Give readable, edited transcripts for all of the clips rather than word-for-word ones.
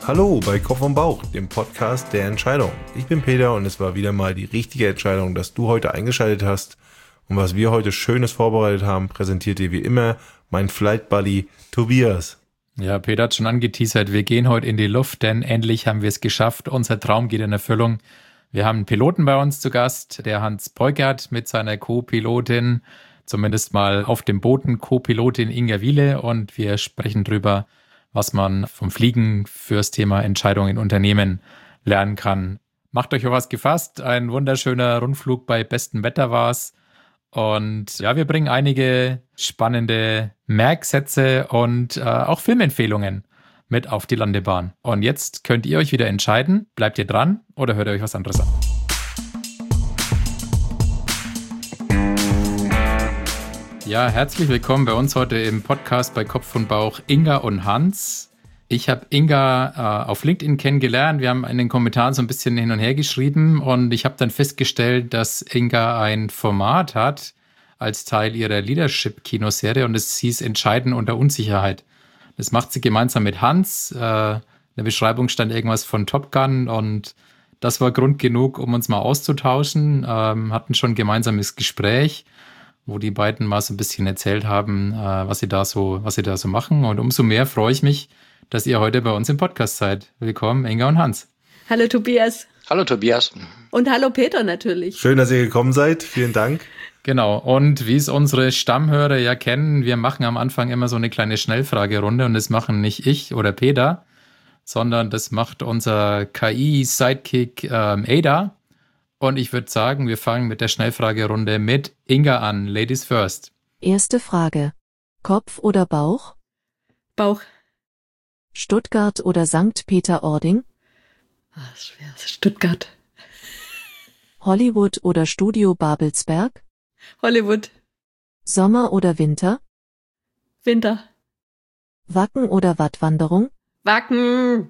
Hallo bei Kopf und Bauch, dem Podcast der Entscheidung. Ich bin Peter und es war wieder mal die richtige Entscheidung, dass du heute eingeschaltet hast. Und was wir heute Schönes vorbereitet haben, präsentiert dir wie immer mein Flight Buddy Tobias. Ja, Peter hat schon angeteasert, wir gehen heute in die Luft, denn endlich haben wir es geschafft. Unser Traum geht in Erfüllung. Wir haben einen Piloten bei uns zu Gast, der Hans Peukert mit seiner Co-Pilotin, zumindest mal auf dem Boden Co-Pilotin Inga Wiele, und wir sprechen drüber, was man vom Fliegen fürs Thema Entscheidungen in Unternehmen lernen kann. Macht euch auf was gefasst, ein wunderschöner Rundflug bei bestem Wetter war's. Und ja, wir bringen einige spannende Merksätze und auch Filmempfehlungen mit auf die Landebahn. Und jetzt könnt ihr euch wieder entscheiden, bleibt ihr dran oder hört ihr euch was anderes an? Ja, herzlich willkommen bei uns heute im Podcast bei Kopf und Bauch, Inga und Hans. Ich habe Inga auf LinkedIn kennengelernt. Wir haben in den Kommentaren so ein bisschen hin und her geschrieben und ich habe dann festgestellt, dass Inga ein Format hat als Teil ihrer Leadership-Kinoserie und es hieß Entscheiden unter Unsicherheit. Das macht sie gemeinsam mit Hans. In der Beschreibung stand irgendwas von Top Gun und das war Grund genug, um uns mal auszutauschen. Hatten schon ein gemeinsames Gespräch, wo die beiden mal so ein bisschen erzählt haben, was sie da so machen. Und umso mehr freue ich mich, dass ihr heute bei uns im Podcast seid. Willkommen, Inga und Hans. Hallo Tobias. Hallo Tobias. Und hallo Peter natürlich. Schön, dass ihr gekommen seid. Vielen Dank. Genau. Und wie es unsere Stammhörer ja kennen, wir machen am Anfang immer so eine kleine Schnellfragerunde und das machen nicht ich oder Peter, sondern das macht unser KI-Sidekick Ada. Und ich würde sagen, wir fangen mit der Schnellfragerunde mit Inga an. Ladies first. Erste Frage. Kopf oder Bauch? Bauch. Stuttgart oder St. Peter-Ording? Schwer. Stuttgart. Hollywood oder Studio Babelsberg? Hollywood. Sommer oder Winter? Winter. Wacken oder Wattwanderung? Wacken.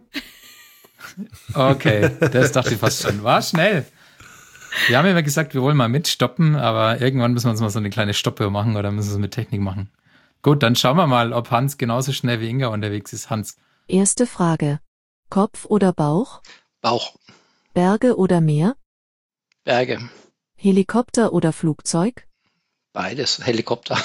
Okay, das dachte ich fast schon. War schnell. Wir haben immer gesagt, wir wollen mal mitstoppen, aber irgendwann müssen wir uns mal so eine kleine Stoppe machen oder müssen wir es mit Technik machen. Gut, dann schauen wir mal, ob Hans genauso schnell wie Inga unterwegs ist. Hans. Erste Frage. Kopf oder Bauch? Bauch. Berge oder Meer? Berge. Helikopter oder Flugzeug? Beides. Helikopter.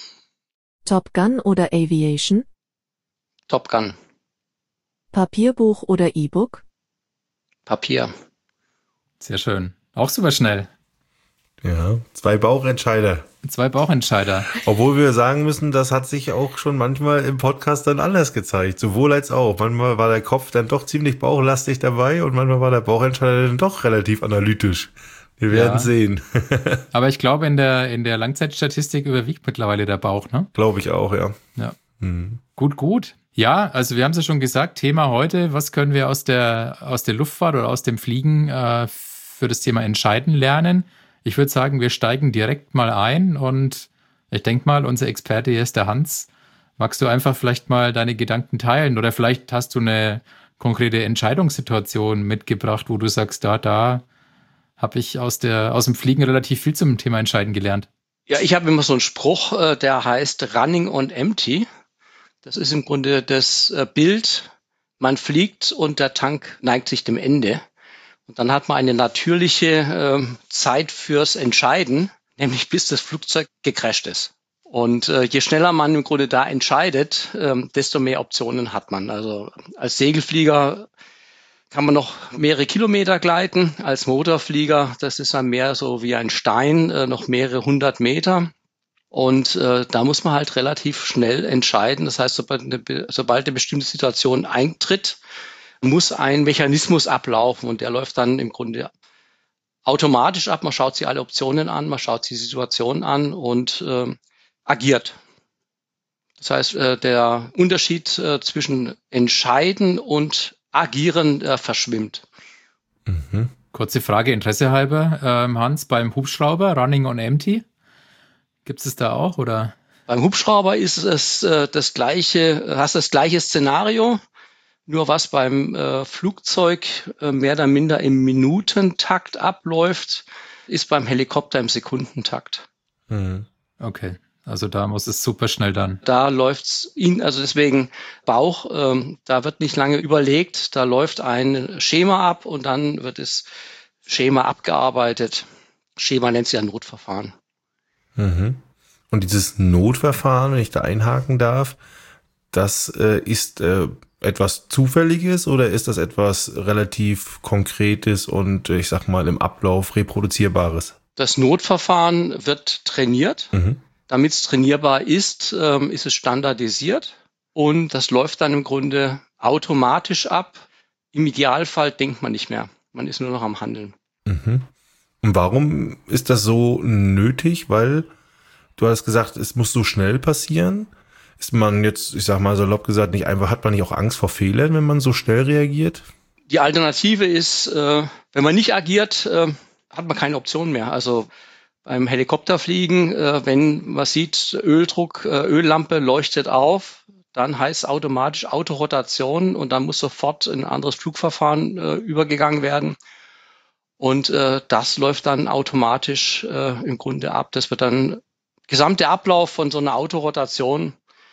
Top Gun oder Aviation? Top Gun. Papierbuch oder E-Book? Papier. Sehr schön. Auch super schnell. Ja, 2 Bauchentscheider. 2 Bauchentscheider. Obwohl wir sagen müssen, das hat sich auch schon manchmal im Podcast dann anders gezeigt. Sowohl als auch. Manchmal war der Kopf dann doch ziemlich bauchlastig dabei und manchmal war der Bauchentscheider dann doch relativ analytisch. Wir werden sehen. Aber ich glaube, in der Langzeitstatistik überwiegt mittlerweile der Bauch, ne? Glaube ich auch, ja. Ja. Gut. Ja, also wir haben es ja schon gesagt, Thema heute, was können wir aus der Luftfahrt oder aus dem Fliegen für das Thema Entscheiden lernen? Ich würde sagen, wir steigen direkt mal ein und ich denke mal, unser Experte hier ist der Hans. Magst du einfach vielleicht mal deine Gedanken teilen oder vielleicht hast du eine konkrete Entscheidungssituation mitgebracht, wo du sagst, da habe ich aus dem Fliegen relativ viel zum Thema Entscheiden gelernt. Ja, ich habe immer so einen Spruch, der heißt Running on Empty. Das ist im Grunde das Bild, man fliegt und der Tank neigt sich dem Ende. Und dann hat man eine natürliche Zeit fürs Entscheiden, nämlich bis das Flugzeug gecrasht ist. Und je schneller man im Grunde da entscheidet, desto mehr Optionen hat man. Also als Segelflieger kann man noch mehrere Kilometer gleiten. Als Motorflieger, das ist dann mehr so wie ein Stein, noch mehrere 100 Meter. Und da muss man halt relativ schnell entscheiden. Das heißt, sobald eine bestimmte Situation eintritt, muss ein Mechanismus ablaufen und der läuft dann im Grunde automatisch ab. Man schaut sich alle Optionen an, man schaut sich die Situation an und agiert. Das heißt, der Unterschied zwischen Entscheiden und Agieren verschwimmt. Kurze Frage, Interesse halber, Hans, beim Hubschrauber, Running on Empty, gibt es da auch, oder? Beim Hubschrauber ist es das gleiche Szenario, nur was beim Flugzeug mehr oder minder im Minutentakt abläuft, ist beim Helikopter im Sekundentakt. Okay. Also da muss es super schnell dann. Da läuft's also deswegen Bauch, da wird nicht lange überlegt, da läuft ein Schema ab und dann wird das Schema abgearbeitet. Schema nennt sich ja Notverfahren. Mhm. Und dieses Notverfahren, wenn ich da einhaken darf, das ist etwas Zufälliges oder ist das etwas relativ Konkretes und ich sag mal im Ablauf reproduzierbares? Das Notverfahren wird trainiert. Damit es trainierbar ist, ist es standardisiert und das läuft dann im Grunde automatisch ab. Im Idealfall denkt man nicht mehr. Man ist nur noch am Handeln. Mhm. Und warum ist das so nötig? Weil du hast gesagt, es muss so schnell passieren. Ist man jetzt, ich sag mal salopp gesagt, hat man nicht auch Angst vor Fehlern, wenn man so schnell reagiert? Die Alternative ist, wenn man nicht agiert, hat man keine Option mehr. Also beim Helikopterfliegen, wenn man sieht, Öldruck, Öllampe leuchtet auf, dann heißt es automatisch Autorotation und dann muss sofort in ein anderes Flugverfahren übergegangen werden. Und das läuft dann automatisch im Grunde ab. Das wird dann gesamte Ablauf von so einer Autorotation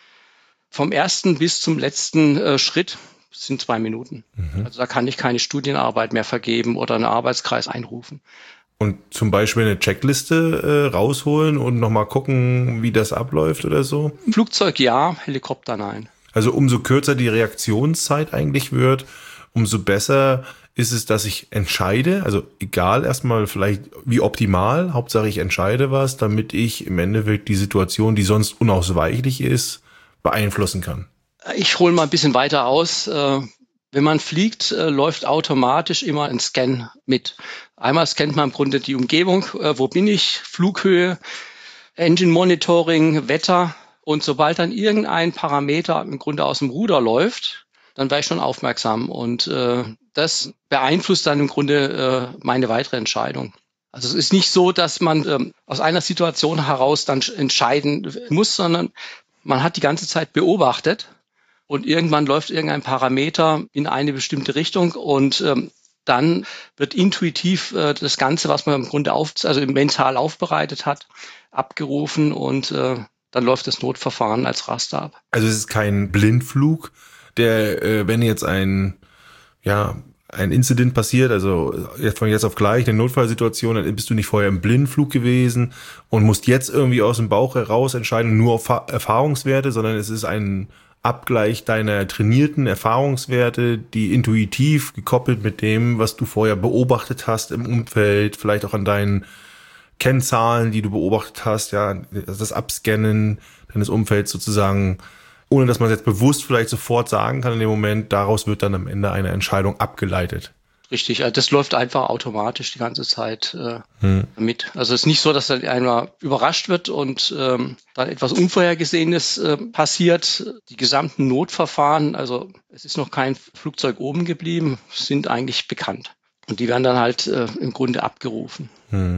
vom ersten bis zum letzten Schritt sind 2 Minuten. Also da kann ich keine Studienarbeit mehr vergeben oder einen Arbeitskreis einrufen. Und zum Beispiel eine Checkliste rausholen und nochmal gucken, wie das abläuft oder so? Flugzeug ja, Helikopter nein. Also umso kürzer die Reaktionszeit eigentlich wird, umso besser ist es, dass ich entscheide. Also egal erstmal vielleicht wie optimal, Hauptsache ich entscheide was, damit ich im Endeffekt die Situation, die sonst unausweichlich ist, beeinflussen kann. Ich hole mal ein bisschen weiter aus. Wenn man fliegt, läuft automatisch immer ein Scan mit. Einmal scannt man im Grunde die Umgebung, wo bin ich, Flughöhe, Engine Monitoring, Wetter. Und sobald dann irgendein Parameter im Grunde aus dem Ruder läuft, dann wäre ich schon aufmerksam. Und das beeinflusst dann im Grunde meine weitere Entscheidung. Also es ist nicht so, dass man aus einer Situation heraus dann entscheiden muss, sondern man hat die ganze Zeit beobachtet. Und irgendwann läuft irgendein Parameter in eine bestimmte Richtung und dann wird intuitiv das Ganze, was man im Grunde mental aufbereitet hat, abgerufen und dann läuft das Notverfahren als Raster ab. Also es ist kein Blindflug, der, wenn jetzt ein Incident passiert, also von jetzt auf gleich eine Notfallsituation, dann bist du nicht vorher im Blindflug gewesen und musst jetzt irgendwie aus dem Bauch heraus entscheiden, nur auf Erfahrungswerte, sondern es ist ein Abgleich deiner trainierten Erfahrungswerte, die intuitiv gekoppelt mit dem, was du vorher beobachtet hast im Umfeld, vielleicht auch an deinen Kennzahlen, die du beobachtet hast, ja, das Abscannen deines Umfelds sozusagen, ohne dass man es jetzt bewusst vielleicht sofort sagen kann in dem Moment, daraus wird dann am Ende eine Entscheidung abgeleitet. Richtig, das läuft einfach automatisch die ganze Zeit mit. Also es ist nicht so, dass dann einmal überrascht wird und dann etwas Unvorhergesehenes passiert. Die gesamten Notverfahren, also es ist noch kein Flugzeug oben geblieben, sind eigentlich bekannt. Und die werden dann halt im Grunde abgerufen.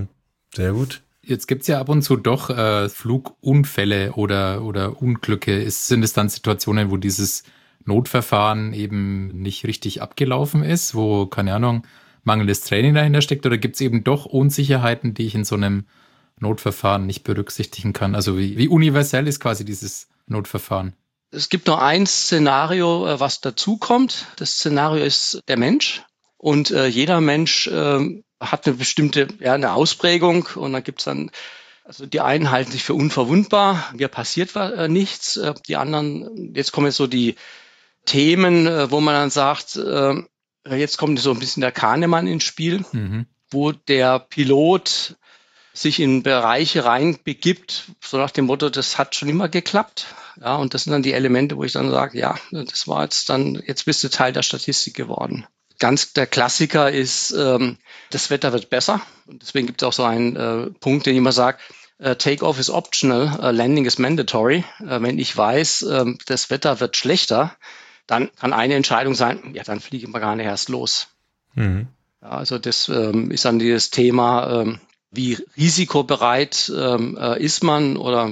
Sehr gut. Jetzt gibt's ja ab und zu doch Flugunfälle oder Unglücke. Sind es dann Situationen, wo dieses Notverfahren eben nicht richtig abgelaufen ist, wo, keine Ahnung, mangelndes Training dahinter steckt, oder gibt es eben doch Unsicherheiten, die ich in so einem Notverfahren nicht berücksichtigen kann? Also wie universell ist quasi dieses Notverfahren? Es gibt noch ein Szenario, was dazukommt. Das Szenario ist der Mensch. Und jeder Mensch hat eine bestimmte, eine Ausprägung. Und dann gibt's dann, also die einen halten sich für unverwundbar, mir passiert nichts. Die anderen, jetzt kommen jetzt so die Themen, wo man dann sagt, jetzt kommt so ein bisschen der Kahnemann ins Spiel, wo der Pilot sich in Bereiche reinbegibt, so nach dem Motto, das hat schon immer geklappt. Ja, und das sind dann die Elemente, wo ich dann sage, ja, das war jetzt bist du Teil der Statistik geworden. Ganz der Klassiker ist, das Wetter wird besser. Und deswegen gibt es auch so einen Punkt, den ich immer sage, Take-off is optional, Landing is mandatory. Wenn ich weiß, das Wetter wird schlechter, dann kann eine Entscheidung sein, ja, dann fliegen wir gar nicht erst los. Ja, also das ist dann dieses Thema, wie risikobereit ist man oder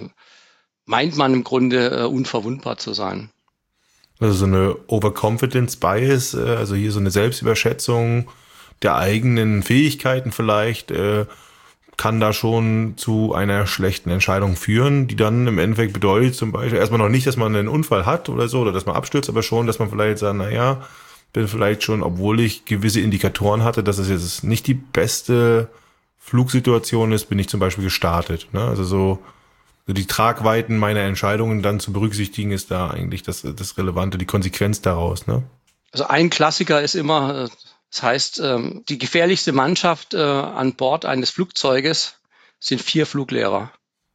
meint man im Grunde unverwundbar zu sein. Also so eine Overconfidence Bias, also hier so eine Selbstüberschätzung der eigenen Fähigkeiten vielleicht, kann da schon zu einer schlechten Entscheidung führen, die dann im Endeffekt bedeutet zum Beispiel erstmal noch nicht, dass man einen Unfall hat oder so, oder dass man abstürzt, aber schon, dass man vielleicht sagt, naja, bin vielleicht schon, obwohl ich gewisse Indikatoren hatte, dass es jetzt nicht die beste Flugsituation ist, bin ich zum Beispiel gestartet. Ne? Also so die Tragweiten meiner Entscheidungen dann zu berücksichtigen, ist da eigentlich das Relevante, die Konsequenz daraus. Ne? Also ein Klassiker ist immer, das heißt, die gefährlichste Mannschaft an Bord eines Flugzeuges sind 4 Fluglehrer.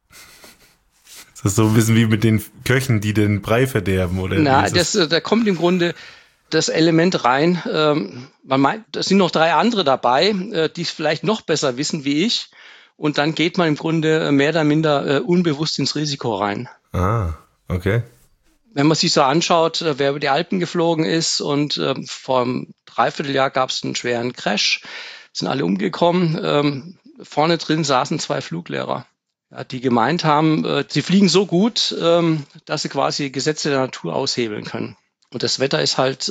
Das ist so ein bisschen wie mit den Köchen, die den Brei verderben, oder? Na, da kommt im Grunde das Element rein. Man meint, es sind noch 3 andere dabei, die es vielleicht noch besser wissen wie ich. Und dann geht man im Grunde mehr oder minder unbewusst ins Risiko rein. Ah, okay. Wenn man sich so anschaut, wer über die Alpen geflogen ist und vor einem Dreivierteljahr gab es einen schweren Crash, sind alle umgekommen. Vorne drin saßen 2 Fluglehrer, ja, die gemeint haben, sie fliegen so gut, dass sie quasi Gesetze der Natur aushebeln können. Und das Wetter ist halt,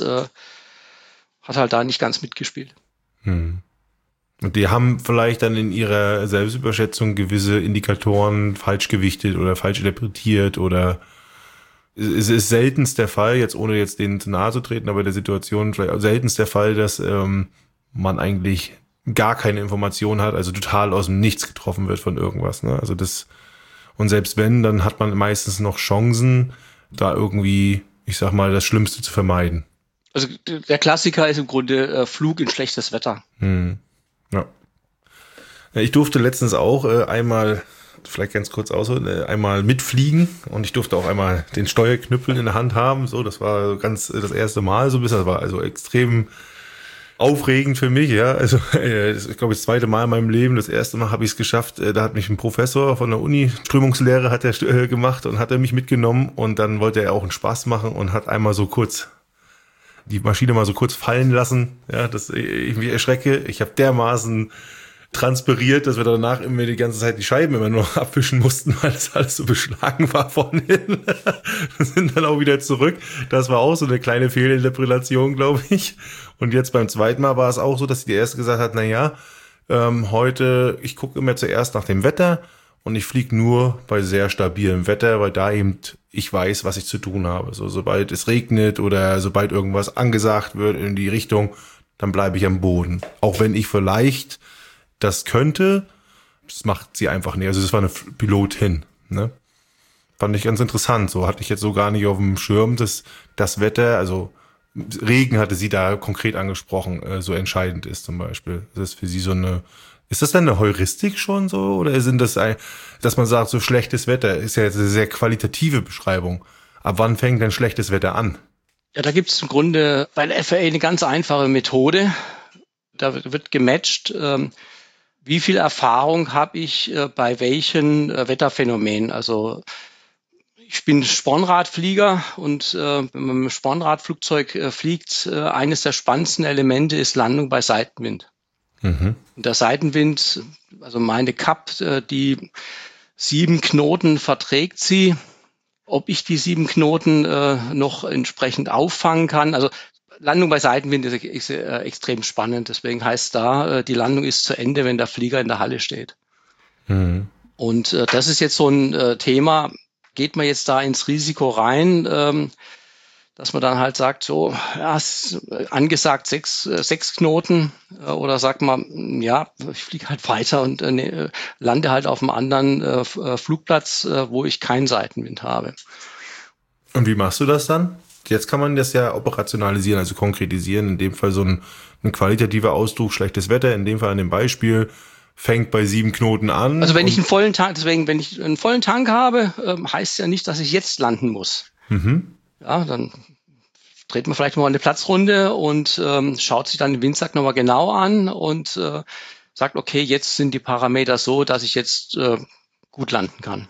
hat halt da nicht ganz mitgespielt. Und die haben vielleicht dann in ihrer Selbstüberschätzung gewisse Indikatoren falsch gewichtet oder falsch interpretiert oder es ist seltenst der Fall, jetzt ohne jetzt denen zu nahe zu treten, aber der Situation vielleicht seltenst der Fall, dass man eigentlich gar keine Information hat, also total aus dem Nichts getroffen wird von irgendwas. Ne? Also das, und selbst wenn, dann hat man meistens noch Chancen, da irgendwie, ich sag mal, das Schlimmste zu vermeiden. Also der Klassiker ist im Grunde Flug in schlechtes Wetter. Ja. Ich durfte letztens auch einmal, vielleicht ganz kurz ausholen, einmal mitfliegen und ich durfte auch einmal den Steuerknüppel in der Hand haben. So, das war ganz das erste Mal so ein bisschen, das war also extrem aufregend für mich, ja. Also das ist, glaube ich, das zweite Mal in meinem Leben. Das erste Mal habe ich es geschafft. Da hat mich ein Professor von der Uni, Strömungslehre hat er gemacht und hat er mich mitgenommen und dann wollte er auch einen Spaß machen und hat einmal so kurz die Maschine mal so kurz fallen lassen, ja, dass ich mich erschrecke. Ich habe dermaßen transpiriert, dass wir danach immer die ganze Zeit die Scheiben immer nur abwischen mussten, weil das alles so beschlagen war von hinten. Wir sind dann auch wieder zurück. Das war auch so eine kleine Fehlinterpretation, glaube ich. Und jetzt beim zweiten Mal war es auch so, dass die erste gesagt hat, na ja, heute, ich gucke immer zuerst nach dem Wetter und ich fliege nur bei sehr stabilem Wetter, weil da eben ich weiß, was ich zu tun habe. So, sobald es regnet oder sobald irgendwas angesagt wird in die Richtung, dann bleibe ich am Boden. Auch wenn ich vielleicht das könnte, das macht sie einfach nicht. Also das war eine Pilotin, ne? Fand ich ganz interessant. So hatte ich jetzt so gar nicht auf dem Schirm, dass das Wetter, also Regen hatte sie da konkret angesprochen, so entscheidend ist zum Beispiel. Das ist für sie so eine, ist das denn eine Heuristik schon so? Oder sind das dass man sagt, so schlechtes Wetter ist ja jetzt eine sehr qualitative Beschreibung. Ab wann fängt denn schlechtes Wetter an? Ja, da gibt es im Grunde bei der FAA eine ganz einfache Methode. Da wird gematcht, wie viel Erfahrung habe ich bei welchen Wetterphänomenen. Also ich bin Spornradflieger und wenn man mit dem Spornradflugzeug fliegt, eines der spannendsten Elemente ist Landung bei Seitenwind. Und der Seitenwind, also meine Kap, die 7 Knoten verträgt sie. Ob ich die 7 Knoten noch entsprechend auffangen kann. Also Landung bei Seitenwind ist extrem spannend. Deswegen heißt da, die Landung ist zu Ende, wenn der Flieger in der Halle steht. Und das ist jetzt so ein Thema. Geht man jetzt da ins Risiko rein, dass man dann halt sagt, so, ja, angesagt 6 Knoten oder sagt man, ja, ich fliege halt weiter und lande halt auf einem anderen Flugplatz, wo ich keinen Seitenwind habe. Und wie machst du das dann? Jetzt kann man das ja operationalisieren, also konkretisieren. In dem Fall so ein qualitativer Ausdruck, schlechtes Wetter, in dem Fall an dem Beispiel, fängt bei 7 Knoten an. Also wenn ich einen vollen Tank, deswegen, wenn ich einen vollen Tank habe, heißt ja nicht, dass ich jetzt landen muss. Ja, dann dreht man vielleicht mal eine Platzrunde und schaut sich dann den Windsack nochmal genau an und sagt, okay, jetzt sind die Parameter so, dass ich jetzt gut landen kann.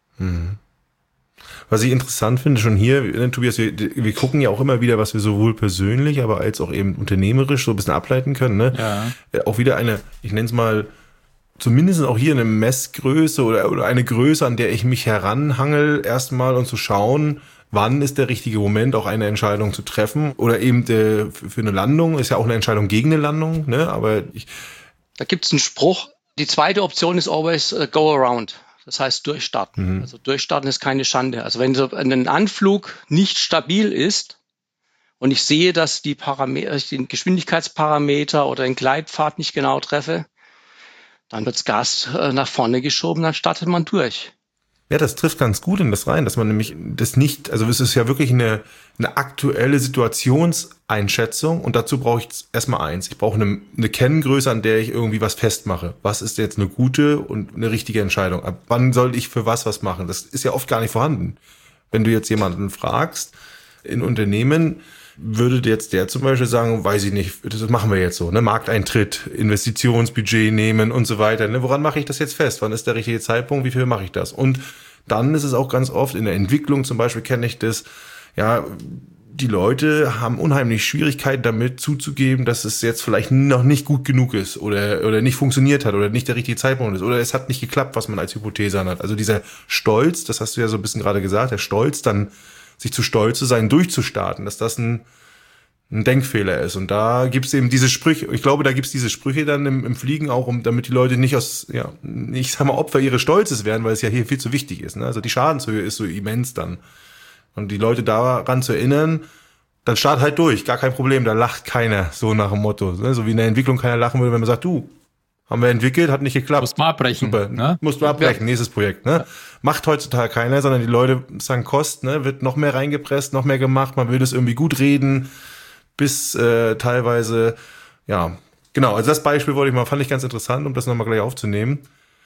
Was ich interessant finde, schon hier, Tobias, wir gucken ja auch immer wieder, was wir sowohl persönlich, aber als auch eben unternehmerisch so ein bisschen ableiten können. Ne? Ja. Auch wieder eine, ich nenne es mal, zumindest auch hier eine Messgröße oder eine Größe, an der ich mich heranhangel erstmal und zu schauen, wann ist der richtige Moment, auch eine Entscheidung zu treffen. Oder eben für eine Landung, ist ja auch eine Entscheidung gegen eine Landung. Ne? Aber da gibt's einen Spruch, Die zweite Option ist always go around. Das heißt durchstarten. Also durchstarten ist keine Schande. Also wenn so ein Anflug nicht stabil ist und ich sehe, dass die den Geschwindigkeitsparameter oder den Gleitpfad nicht genau treffe, dann wird das Gas nach vorne geschoben, dann startet man durch. Ja, das trifft ganz gut in das rein, dass man nämlich das nicht, also es ist ja wirklich eine aktuelle Situationseinschätzung und dazu brauche ich erstmal eins. Ich brauche eine Kenngröße, an der ich irgendwie was festmache. Was ist jetzt eine gute und eine richtige Entscheidung? Ab wann soll ich für was machen? Das ist ja oft gar nicht vorhanden. Wenn du jetzt jemanden fragst in Unternehmen, würde jetzt der zum Beispiel sagen, weiß ich nicht, das machen wir jetzt so, ne? Markteintritt, Investitionsbudget nehmen und so weiter. Ne? Woran mache ich das jetzt fest? Wann ist der richtige Zeitpunkt? Wie viel mache ich das? Und dann ist es auch ganz oft in der Entwicklung, zum Beispiel kenne ich das, ja, die Leute haben unheimlich Schwierigkeiten damit zuzugeben, dass es jetzt vielleicht noch nicht gut genug ist oder nicht funktioniert hat oder nicht der richtige Zeitpunkt ist oder es hat nicht geklappt, was man als Hypothese hat. Also dieser Stolz, das hast du ja so ein bisschen gerade gesagt, der Stolz dann sich zu stolz zu sein, durchzustarten, dass das ein Denkfehler ist. Und da gibt's eben diese Sprüche, ich glaube, da gibt's diese Sprüche dann im Fliegen auch, damit die Leute nicht ich sag mal, Opfer ihres Stolzes werden, weil es ja hier viel zu wichtig ist. Ne? Also die Schadenshöhe ist so immens dann. Und die Leute daran zu erinnern, dann start halt durch, gar kein Problem, da lacht keiner, so nach dem Motto. Ne? So wie in der Entwicklung keiner lachen würde, wenn man sagt, du, haben wir entwickelt, hat nicht geklappt. Musst mal abbrechen. Super, ne? Musst du abbrechen, nächstes Projekt. Ne? Ja. Macht heutzutage keiner, sondern die Leute sagen Kost, ne? Wird noch mehr reingepresst, noch mehr gemacht, man will das irgendwie gut reden, bis teilweise, ja, genau, also das Beispiel fand ich ganz interessant, um das nochmal gleich aufzunehmen.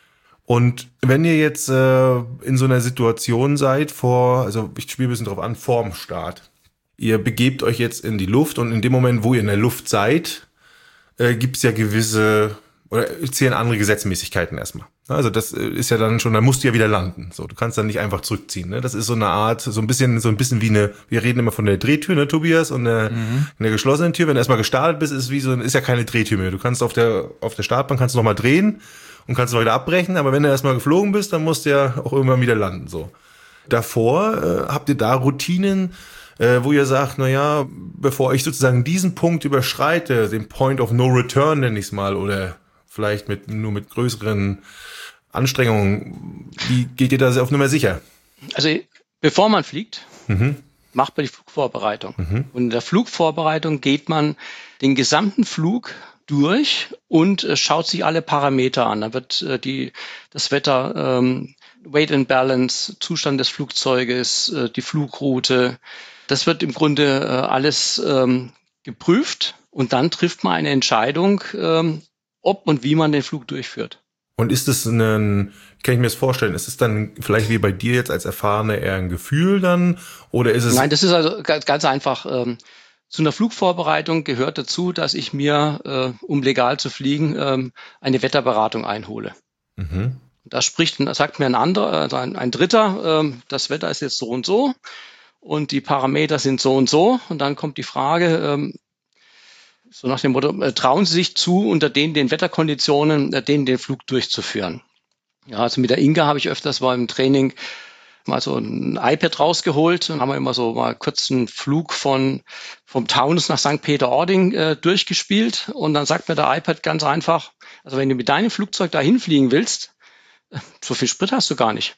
Und wenn ihr jetzt in so einer Situation seid also ich spiele ein bisschen drauf an, vorm Start. Ihr begebt euch jetzt in die Luft und in dem Moment, wo ihr in der Luft seid, gibt's ja gewisse oder zählen andere Gesetzmäßigkeiten erstmal. Also das ist ja dann schon, dann musst du ja wieder landen. So, du kannst dann nicht einfach zurückziehen. Ne? Das ist so eine Art, so ein bisschen wie wir reden immer von der Drehtür, ne, Tobias, und einer geschlossenen Tür. Wenn du erstmal gestartet bist, ist ja keine Drehtür mehr. Du kannst auf der Startbahn kannst du nochmal drehen und kannst noch wieder abbrechen, aber wenn du erstmal geflogen bist, dann musst du ja auch irgendwann wieder landen. So. Davor habt ihr da Routinen, wo ihr sagt, naja, bevor ich sozusagen diesen Punkt überschreite, den Point of No Return nenne ich es mal, oder vielleicht nur mit größeren Anstrengungen, wie geht ihr da auf Nummer sicher? Also bevor man fliegt, macht man die Flugvorbereitung. Und in der Flugvorbereitung geht man den gesamten Flug durch und schaut sich alle Parameter an. Da wird das Wetter, Weight and Balance, Zustand des Flugzeuges, die Flugroute, das wird im Grunde alles geprüft und dann trifft man eine Entscheidung, ob und wie man den Flug durchführt. Und ist es kann ich mir das vorstellen, ist es dann vielleicht wie bei dir jetzt als Erfahrener eher ein Gefühl dann? Oder ist es? Nein, das ist also ganz einfach. Zu einer Flugvorbereitung gehört dazu, dass ich mir, um legal zu fliegen, eine Wetterberatung einhole. Da sagt mir ein Dritter, das Wetter ist jetzt so und die Parameter sind so und dann kommt die Frage, so nach dem Motto, trauen Sie sich zu, unter den Wetterkonditionen, den Flug durchzuführen. Ja, also mit der Inga habe ich öfters mal im Training mal so ein iPad rausgeholt und haben wir immer so mal kurz einen Flug vom Taunus nach St. Peter-Ording durchgespielt und dann sagt mir der iPad ganz einfach, also wenn du mit deinem Flugzeug dahin fliegen willst, so viel Sprit hast du gar nicht.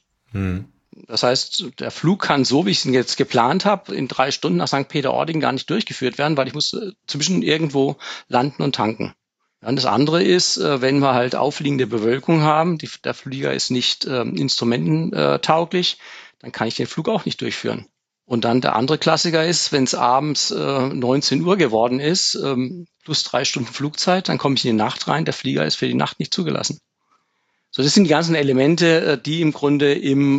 Das heißt, der Flug kann so, wie ich ihn jetzt geplant habe, in 3 Stunden nach St. Peter-Ording gar nicht durchgeführt werden, weil ich muss zwischen irgendwo landen und tanken. Ja, und das andere ist, wenn wir halt auffliegende Bewölkung haben, der Flieger ist nicht instrumententauglich, dann kann ich den Flug auch nicht durchführen. Und dann der andere Klassiker ist, wenn es abends 19 Uhr geworden ist, plus 3 Stunden Flugzeit, dann komme ich in die Nacht rein, der Flieger ist für die Nacht nicht zugelassen. So, das sind die ganzen Elemente, die im Grunde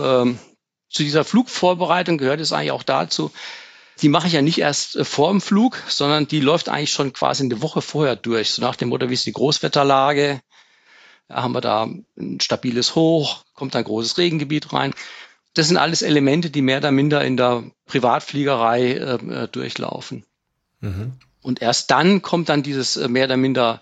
zu dieser Flugvorbereitung gehört es eigentlich auch dazu. Die mache ich ja nicht erst vor dem Flug, sondern die läuft eigentlich schon quasi eine Woche vorher durch. So nach dem Motto, wie ist die Großwetterlage? Ja, haben wir da ein stabiles Hoch? Kommt da ein großes Regengebiet rein? Das sind alles Elemente, die mehr oder minder in der Privatfliegerei durchlaufen. Und erst dann kommt dann dieses mehr oder minder,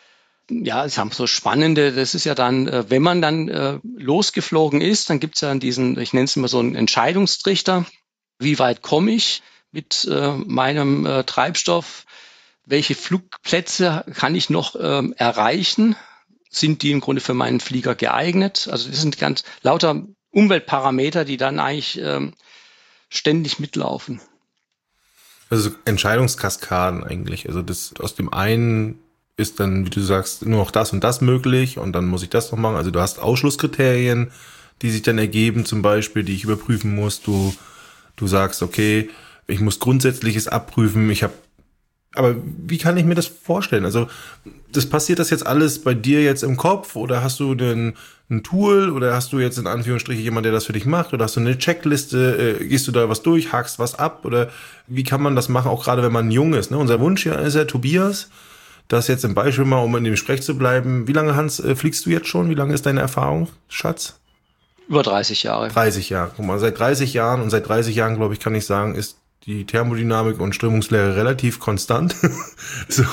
ja, es haben so spannende, das ist ja dann, wenn man dann losgeflogen ist, dann gibt's ja diesen, ich nenne es immer so einen Entscheidungstrichter. Wie weit komme ich mit meinem Treibstoff? Welche Flugplätze kann ich noch erreichen? sind die im Grunde für meinen Flieger geeignet? Also das sind ganz lauter Umweltparameter, die dann eigentlich ständig mitlaufen. Also Entscheidungskaskaden eigentlich. Also das aus dem einen ist dann, wie du sagst, nur noch das und das möglich und dann muss ich das noch machen. Also du hast Ausschlusskriterien, die sich dann ergeben, zum Beispiel, die ich überprüfen muss. Du sagst, okay, ich muss Grundsätzliches abprüfen. Aber wie kann ich mir das vorstellen? Also passiert das jetzt alles bei dir jetzt im Kopf oder hast du ein Tool oder hast du jetzt in Anführungsstrichen jemand, der das für dich macht oder hast du eine Checkliste, gehst du da was durch, hakst was ab oder wie kann man das machen, auch gerade wenn man jung ist? Ne? Unser Wunsch hier ist ja, Tobias, das jetzt im Beispiel mal, um in dem Sprech zu bleiben, wie lange, Hans, fliegst du jetzt schon? Wie lange ist deine Erfahrung, Schatz? Über 30 Jahre. 30 Jahre. Guck mal, seit 30 Jahren, glaube ich, kann ich sagen, ist die Thermodynamik und Strömungslehre relativ konstant. So,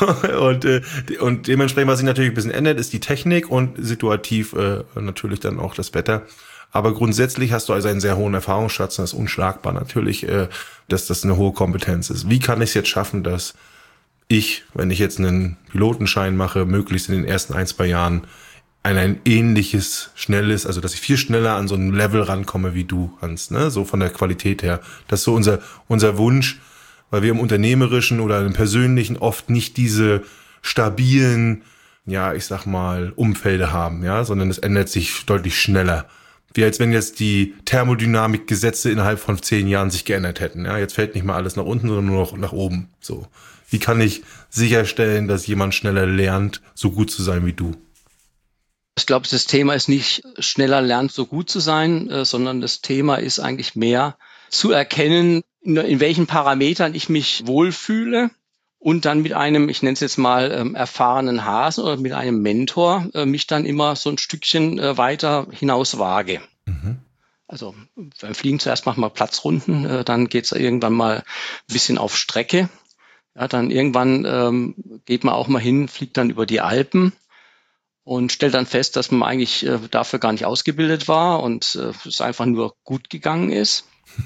und dementsprechend, was sich natürlich ein bisschen ändert, ist die Technik und situativ natürlich dann auch das Wetter. Aber grundsätzlich hast du also einen sehr hohen Erfahrungsschatz und das ist unschlagbar natürlich, dass das eine hohe Kompetenz ist. Wie kann ich es jetzt schaffen, dass ich, wenn ich jetzt einen Pilotenschein mache, möglichst in den ersten 1-2 Jahren ein ähnliches, schnelles, also dass ich viel schneller an so ein Level rankomme wie du, Hans, ne? So von der Qualität her. Das ist so unser Wunsch, weil wir im Unternehmerischen oder im Persönlichen oft nicht diese stabilen, ja, ich sag mal, Umfelder haben, ja, sondern es ändert sich deutlich schneller. Wie als wenn jetzt die Thermodynamikgesetze innerhalb von 10 Jahren sich geändert hätten, ja. Jetzt fällt nicht mal alles nach unten, sondern nur noch nach oben, so. Wie kann ich sicherstellen, dass jemand schneller lernt, so gut zu sein wie du? Ich glaube, das Thema ist nicht schneller lernt, so gut zu sein, sondern das Thema ist eigentlich mehr zu erkennen, in welchen Parametern ich mich wohlfühle und dann mit einem, ich nenne es jetzt mal, erfahrenen Hasen oder mit einem Mentor mich dann immer so ein Stückchen weiter hinaus wage. Mhm. Also beim Fliegen zuerst machen wir Platzrunden, dann geht es irgendwann mal ein bisschen auf Strecke. Ja, dann irgendwann geht man auch mal hin, fliegt dann über die Alpen. Und stellt dann fest, dass man eigentlich dafür gar nicht ausgebildet war und es einfach nur gut gegangen ist.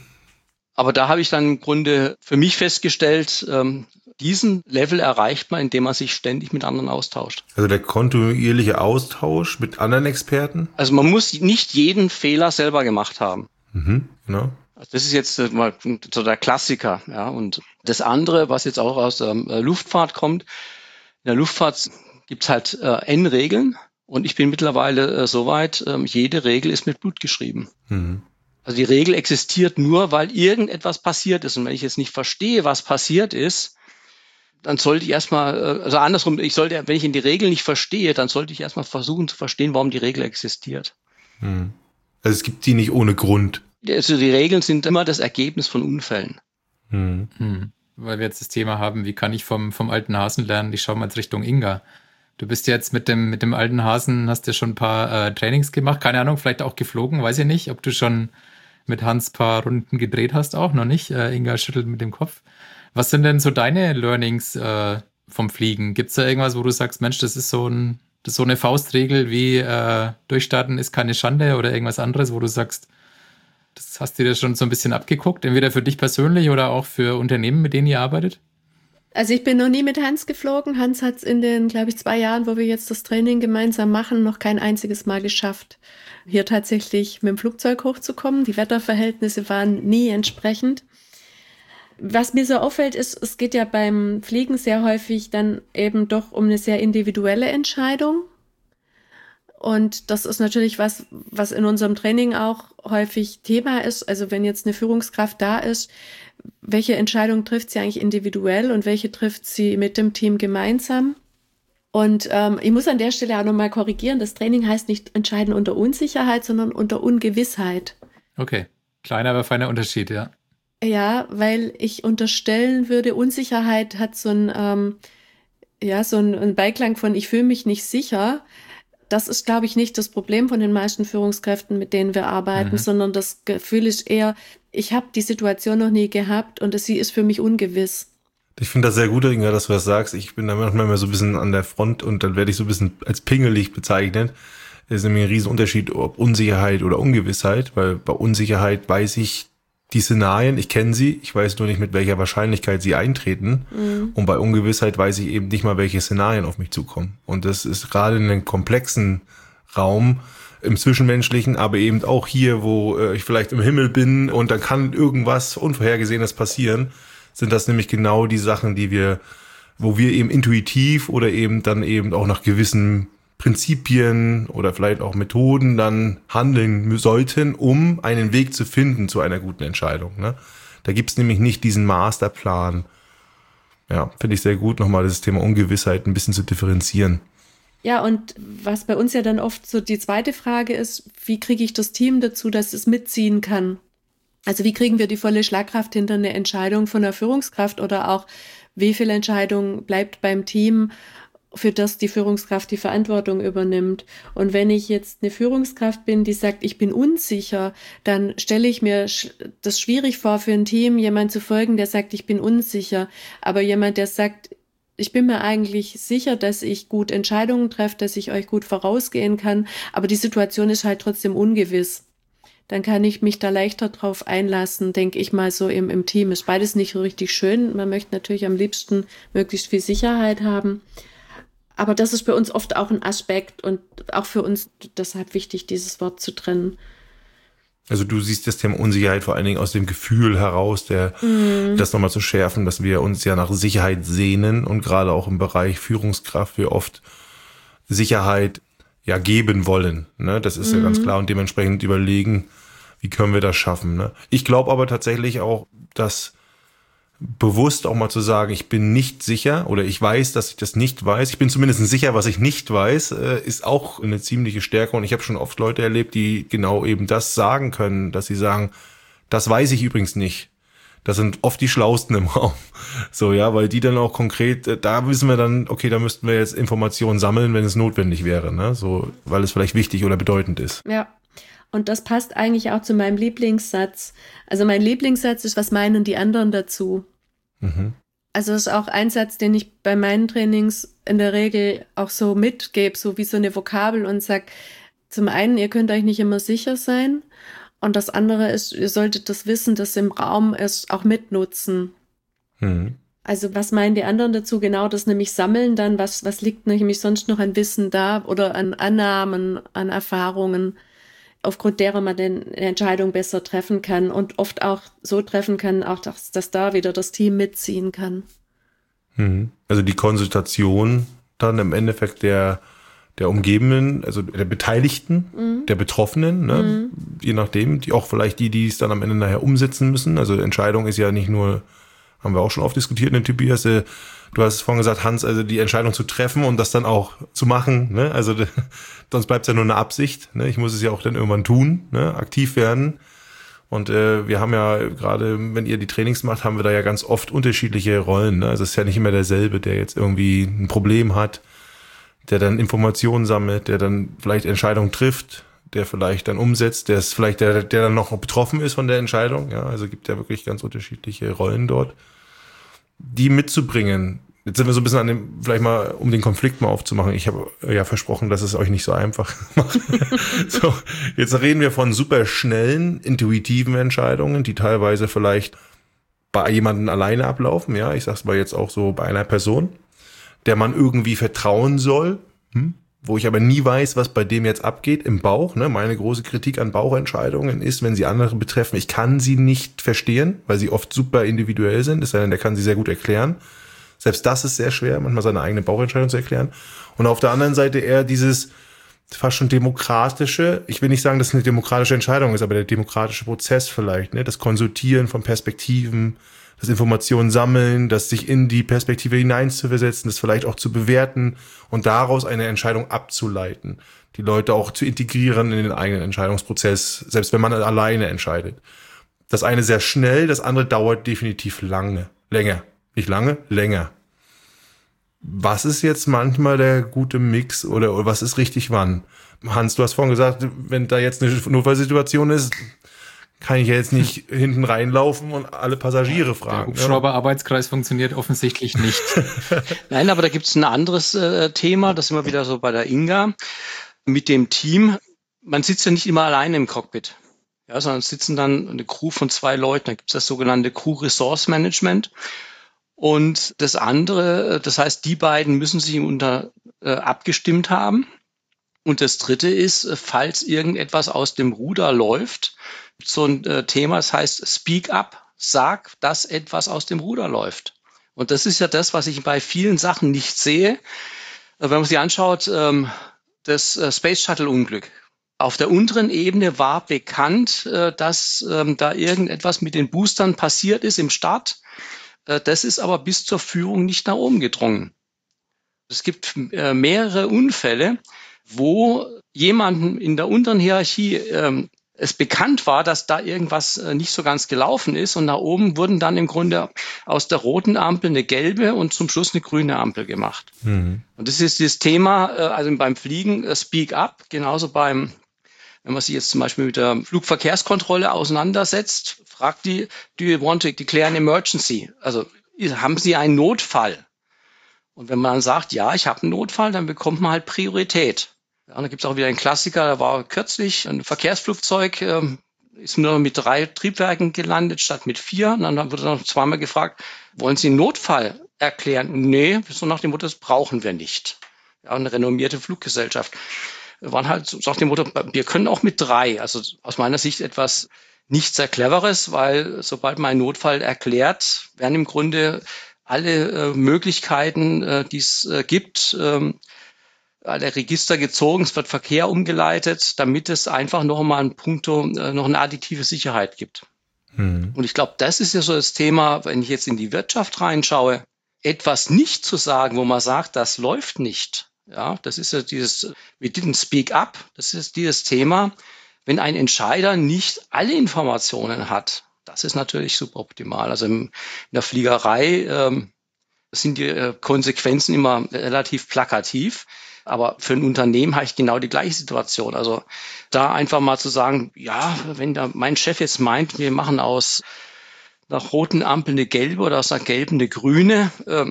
Aber da habe ich dann im Grunde für mich festgestellt, diesen Level erreicht man, indem man sich ständig mit anderen austauscht. Also der kontinuierliche Austausch mit anderen Experten? Also man muss nicht jeden Fehler selber gemacht haben. Mhm, genau. Also das ist jetzt mal so der Klassiker. Ja. Und das andere, was jetzt auch aus der Luftfahrt kommt, in der Luftfahrt gibt's halt N-Regeln und ich bin mittlerweile so weit, jede Regel ist mit Blut geschrieben. Mhm. Also die Regel existiert nur, weil irgendetwas passiert ist. Und wenn ich jetzt nicht verstehe, was passiert ist, dann sollte ich erstmal, also andersrum, wenn ich in die Regel nicht verstehe, dann sollte ich erstmal versuchen zu verstehen, warum die Regel existiert. Mhm. Also es gibt die nicht ohne Grund. Also die Regeln sind immer das Ergebnis von Unfällen. Mhm. Mhm. Weil wir jetzt das Thema haben, wie kann ich vom alten Hasen lernen? Ich schaue mal jetzt Richtung Inga. Du bist jetzt mit dem alten Hasen, hast ja schon ein paar Trainings gemacht, keine Ahnung, vielleicht auch geflogen, weiß ich nicht, ob du schon mit Hans ein paar Runden gedreht hast, auch noch nicht. Inga schüttelt mit dem Kopf. Was sind denn so deine Learnings vom Fliegen? Gibt's da irgendwas, wo du sagst, Mensch, das ist so eine Faustregel wie durchstarten ist keine Schande oder irgendwas anderes, wo du sagst, das hast du dir schon so ein bisschen abgeguckt, entweder für dich persönlich oder auch für Unternehmen, mit denen ihr arbeitet? Also ich bin noch nie mit Hans geflogen. Hans hat es in den, glaube ich, 2 Jahren, wo wir jetzt das Training gemeinsam machen, noch kein einziges Mal geschafft, hier tatsächlich mit dem Flugzeug hochzukommen. Die Wetterverhältnisse waren nie entsprechend. Was mir so auffällt, ist, es geht ja beim Fliegen sehr häufig dann eben doch um eine sehr individuelle Entscheidung. Und das ist natürlich was in unserem Training auch häufig Thema ist. Also wenn jetzt eine Führungskraft da ist, welche Entscheidung trifft sie eigentlich individuell und welche trifft sie mit dem Team gemeinsam? Und ich muss an der Stelle auch nochmal korrigieren, das Training heißt nicht entscheiden unter Unsicherheit, sondern unter Ungewissheit. Okay, kleiner, aber feiner Unterschied, ja. Ja, weil ich unterstellen würde, Unsicherheit hat so einen Beiklang von ich fühle mich nicht sicher. Das ist, glaube ich, nicht das Problem von den meisten Führungskräften, mit denen wir arbeiten, sondern das Gefühl ist eher, ich habe die Situation noch nie gehabt und sie ist für mich ungewiss. Ich finde das sehr gut, Inga, dass du das sagst. Ich bin da manchmal immer so ein bisschen an der Front und dann werde ich so ein bisschen als pingelig bezeichnet. Das ist nämlich ein Riesenunterschied, ob Unsicherheit oder Ungewissheit, weil bei Unsicherheit weiß ich die Szenarien, ich kenne sie, ich weiß nur nicht, mit welcher Wahrscheinlichkeit sie eintreten. Und bei Ungewissheit weiß ich eben nicht mal, welche Szenarien auf mich zukommen. Und das ist gerade in einem komplexen Raum, im Zwischenmenschlichen, aber eben auch hier, wo ich vielleicht im Himmel bin und dann kann irgendwas Unvorhergesehenes passieren, sind das nämlich genau die Sachen, wo wir eben intuitiv oder eben dann eben auch nach gewissen Prinzipien oder vielleicht auch Methoden dann handeln sollten, um einen Weg zu finden zu einer guten Entscheidung. Ne? Da gibt's nämlich nicht diesen Masterplan. Ja, finde ich sehr gut, nochmal das Thema Ungewissheit ein bisschen zu differenzieren. Ja, und was bei uns ja dann oft so die zweite Frage ist, wie kriege ich das Team dazu, dass es mitziehen kann? Also wie kriegen wir die volle Schlagkraft hinter eine Entscheidung von der Führungskraft oder auch wie viel Entscheidung bleibt beim Team, für das die Führungskraft die Verantwortung übernimmt. Und wenn ich jetzt eine Führungskraft bin, die sagt, ich bin unsicher, dann stelle ich mir das schwierig vor, für ein Team jemand zu folgen, der sagt, ich bin unsicher. Aber jemand, der sagt, ich bin mir eigentlich sicher, dass ich gut Entscheidungen treffe, dass ich euch gut vorausgehen kann, aber die Situation ist halt trotzdem ungewiss. Dann kann ich mich da leichter drauf einlassen, denke ich mal so im Team. Ist beides nicht so richtig schön. Man möchte natürlich am liebsten möglichst viel Sicherheit haben. Aber das ist bei uns oft auch ein Aspekt und auch für uns deshalb wichtig, dieses Wort zu trennen. Also du siehst das Thema Unsicherheit vor allen Dingen aus dem Gefühl heraus, das nochmal zu schärfen, dass wir uns ja nach Sicherheit sehnen und gerade auch im Bereich Führungskraft wir oft Sicherheit ja geben wollen. Ne? Das ist ja ganz klar und dementsprechend überlegen, wie können wir das schaffen. Ne? Ich glaube aber tatsächlich auch, dass bewusst auch mal zu sagen, ich bin nicht sicher oder ich weiß, dass ich das nicht weiß. Ich bin zumindest sicher, was ich nicht weiß, ist auch eine ziemliche Stärke. Und ich habe schon oft Leute erlebt, die genau eben das sagen können, dass sie sagen, das weiß ich übrigens nicht. Das sind oft die Schlausten im Raum. So, ja, weil die dann auch konkret, da wissen wir dann, okay, da müssten wir jetzt Informationen sammeln, wenn es notwendig wäre, ne? So, weil es vielleicht wichtig oder bedeutend ist. Ja. Und das passt eigentlich auch zu meinem Lieblingssatz. Also mein Lieblingssatz ist, was meinen die anderen dazu? Also das ist auch ein Satz, den ich bei meinen Trainings in der Regel auch so mitgebe, so wie so eine Vokabel und sage, zum einen, ihr könnt euch nicht immer sicher sein und das andere ist, ihr solltet das Wissen, das im Raum ist, auch mitnutzen. Also was meinen die anderen dazu? Genau das nämlich sammeln dann, was liegt nämlich sonst noch an Wissen da oder an Annahmen, an Erfahrungen, aufgrund derer man eine Entscheidung besser treffen kann und oft auch so treffen kann, auch dass da wieder das Team mitziehen kann. Also die Konsultation dann im Endeffekt der Umgebenden, also der Beteiligten, der Betroffenen, ne? Je nachdem, die auch vielleicht die es dann am Ende nachher umsetzen müssen. Also Entscheidung ist ja nicht nur, haben wir auch schon oft diskutiert in den Typias, du hast es vorhin gesagt, Hans, also die Entscheidung zu treffen und das dann auch zu machen, ne? Also sonst bleibt es ja nur eine Absicht, ne? Ich muss es ja auch dann irgendwann tun, ne? Aktiv werden. Und wir haben ja gerade, wenn ihr die Trainings macht, haben wir da ja ganz oft unterschiedliche Rollen, ne? Also es ist ja nicht immer derselbe, der jetzt irgendwie ein Problem hat, der dann Informationen sammelt, der dann vielleicht Entscheidungen trifft, der vielleicht dann umsetzt, der ist vielleicht der dann noch betroffen ist von der Entscheidung. Ja, also gibt ja wirklich ganz unterschiedliche Rollen dort. Die mitzubringen. Jetzt sind wir so ein bisschen an dem, vielleicht mal, um den Konflikt mal aufzumachen. Ich habe ja versprochen, dass es euch nicht so einfach macht. So, jetzt reden wir von super schnellen, intuitiven Entscheidungen, die teilweise vielleicht bei jemandem alleine ablaufen. Ja, ich sag's mal jetzt auch so bei einer Person, der man irgendwie vertrauen soll, wo ich aber nie weiß, was bei dem jetzt abgeht im Bauch. Ne? Meine große Kritik an Bauchentscheidungen ist, wenn sie andere betreffen, ich kann sie nicht verstehen, weil sie oft super individuell sind, es sei denn, der kann sie sehr gut erklären. Selbst das ist sehr schwer, manchmal seine eigene Bauchentscheidung zu erklären. Und auf der anderen Seite eher dieses fast schon demokratische, ich will nicht sagen, dass es eine demokratische Entscheidung ist, aber der demokratische Prozess vielleicht, ne? Das Konsultieren von Perspektiven, das Informationen sammeln, das sich in die Perspektive hineinzuversetzen, das vielleicht auch zu bewerten und daraus eine Entscheidung abzuleiten, die Leute auch zu integrieren in den eigenen Entscheidungsprozess, selbst wenn man alleine entscheidet. Das eine sehr schnell, das andere dauert definitiv länger. Nicht lange, länger. Was ist jetzt manchmal der gute Mix oder was ist richtig wann? Hans, du hast vorhin gesagt, wenn da jetzt eine Notfallsituation ist, kann ich ja jetzt nicht hinten reinlaufen und alle Passagiere fragen. Der Hubschrauber-Arbeitskreis funktioniert offensichtlich nicht. Nein, aber da gibt es ein anderes Thema, das sind wir wieder so bei der Inga, mit dem Team. Man sitzt ja nicht immer alleine im Cockpit. Ja, sondern sitzen dann eine Crew von 2 Leuten. Da gibt es das sogenannte Crew Resource Management. Und das andere, das heißt, die beiden müssen sich abgestimmt haben. Und das dritte ist, falls irgendetwas aus dem Ruder läuft, so ein Thema, das heißt Speak Up, sag, dass etwas aus dem Ruder läuft. Und das ist ja das, was ich bei vielen Sachen nicht sehe. Wenn man sich anschaut, das Space Shuttle Unglück. Auf der unteren Ebene war bekannt, dass da irgendetwas mit den Boostern passiert ist im Start. Das ist aber bis zur Führung nicht nach oben gedrungen. Es gibt mehrere Unfälle, wo jemandem in der unteren Hierarchie es bekannt war, dass da irgendwas nicht so ganz gelaufen ist. Und nach oben wurden dann im Grunde aus der roten Ampel eine gelbe und zum Schluss eine grüne Ampel gemacht. Mhm. Und das ist das Thema, also beim Fliegen, Speak Up, genauso wenn man sich jetzt zum Beispiel mit der Flugverkehrskontrolle auseinandersetzt, fragt die, do you want to declare an emergency? Also haben Sie einen Notfall? Und wenn man dann sagt, ja, ich habe einen Notfall, dann bekommt man halt Priorität. Ja, und da gibt es auch wieder einen Klassiker, da war kürzlich ein Verkehrsflugzeug, ist nur mit 3 Triebwerken gelandet statt mit 4. Und dann wurde noch zweimal gefragt, wollen Sie einen Notfall erklären? Nee, so nach dem Motto, das brauchen wir nicht. Ja, eine renommierte Fluggesellschaft. Waren halt so nach dem Motto, wir können auch mit 3. Also aus meiner Sicht etwas nicht sehr Cleveres, weil sobald man einen Notfall erklärt, werden im Grunde alle Möglichkeiten, die es gibt, alle Register gezogen, es wird Verkehr umgeleitet, damit es einfach noch mal noch eine additive Sicherheit gibt. Und ich glaube, das ist ja so das Thema, wenn ich jetzt in die Wirtschaft reinschaue, etwas nicht zu sagen, wo man sagt, das läuft nicht. Ja, das ist ja we didn't speak up. Das ist dieses Thema, wenn ein Entscheider nicht alle Informationen hat. Das ist natürlich suboptimal. Also in der Fliegerei sind die Konsequenzen immer relativ plakativ. Aber für ein Unternehmen habe ich genau die gleiche Situation. Also da einfach mal zu sagen, ja, wenn mein Chef jetzt meint, wir machen aus einer roten Ampel eine gelbe oder aus einer gelben eine grüne,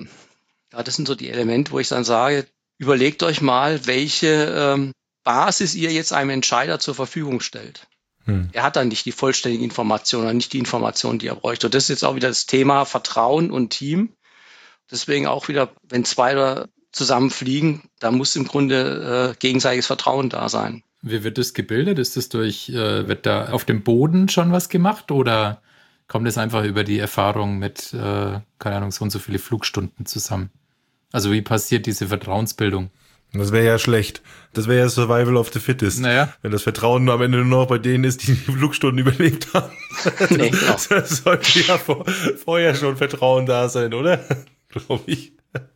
ja, das sind so die Elemente, wo ich dann sage, überlegt euch mal, welche Basis ihr jetzt einem Entscheider zur Verfügung stellt. Er hat dann nicht die vollständige Information oder nicht die Information, die er bräuchte. Und das ist jetzt auch wieder das Thema Vertrauen und Team. Deswegen auch wieder, wenn 2 zusammen fliegen, da muss im Grunde gegenseitiges Vertrauen da sein. Wie wird das gebildet? Ist das wird da auf dem Boden schon was gemacht oder kommt es einfach über die Erfahrung mit, keine Ahnung, so und so viele Flugstunden zusammen? Also wie passiert diese Vertrauensbildung? Das wäre ja schlecht. Das wäre ja Survival of the Fittest. Naja. Wenn das Vertrauen am Ende nur noch bei denen ist, die Flugstunden überlebt haben. Nee, genau. Das sollte ja vorher schon Vertrauen da sein, oder? Glaube ich.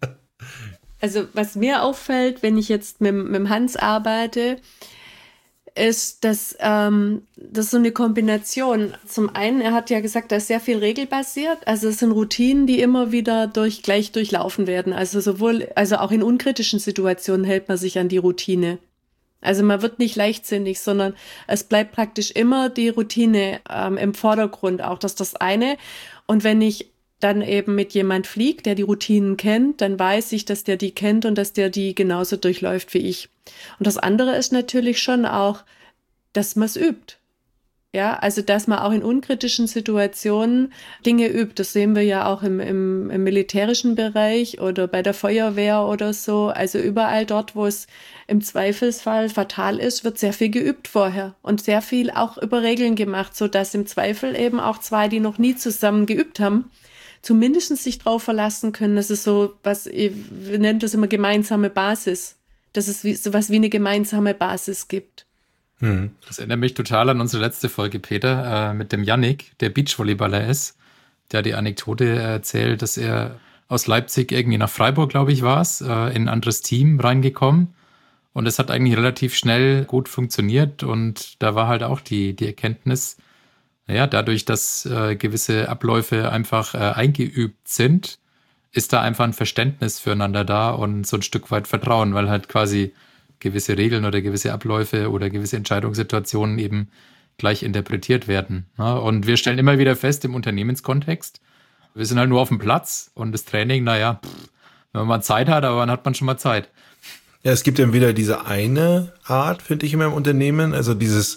Also was mir auffällt, wenn ich jetzt mit Hans arbeite, ist, dass das so eine Kombination. Zum einen, er hat ja gesagt, da ist sehr viel regelbasiert. Also es sind Routinen, die immer wieder gleich durchlaufen werden. Also auch in unkritischen Situationen hält man sich an die Routine. Also man wird nicht leichtsinnig, sondern es bleibt praktisch immer die Routine im Vordergrund. Auch das eine. Und wenn ich dann eben mit jemand fliegt, der die Routinen kennt, dann weiß ich, dass der die kennt und dass der die genauso durchläuft wie ich. Und das andere ist natürlich schon auch, dass man es übt. Ja, also dass man auch in unkritischen Situationen Dinge übt. Das sehen wir ja auch im militärischen Bereich oder bei der Feuerwehr oder so. Also überall dort, wo es im Zweifelsfall fatal ist, wird sehr viel geübt vorher und sehr viel auch über Regeln gemacht, sodass im Zweifel eben auch 2, die noch nie zusammen geübt haben, zumindest sich drauf verlassen können. Das ist so, wir nennen das immer gemeinsame Basis. Dass es sowas wie eine gemeinsame Basis gibt. Das erinnert mich total an unsere letzte Folge, Peter, mit dem Yannick, der Beachvolleyballer ist. Der hat die Anekdote erzählt, dass er aus Leipzig irgendwie nach Freiburg, glaube ich, war es, in ein anderes Team reingekommen. Und es hat eigentlich relativ schnell gut funktioniert. Und da war halt auch die Erkenntnis, naja, dadurch, dass gewisse Abläufe einfach eingeübt sind, ist da einfach ein Verständnis füreinander da und so ein Stück weit Vertrauen, weil halt quasi gewisse Regeln oder gewisse Abläufe oder gewisse Entscheidungssituationen eben gleich interpretiert werden. Und wir stellen immer wieder fest im Unternehmenskontext, wir sind halt nur auf dem Platz und das Training, naja, wenn man mal Zeit hat, aber dann hat man schon mal Zeit. Ja, es gibt ja wieder diese eine Art, finde ich immer im Unternehmen, also dieses,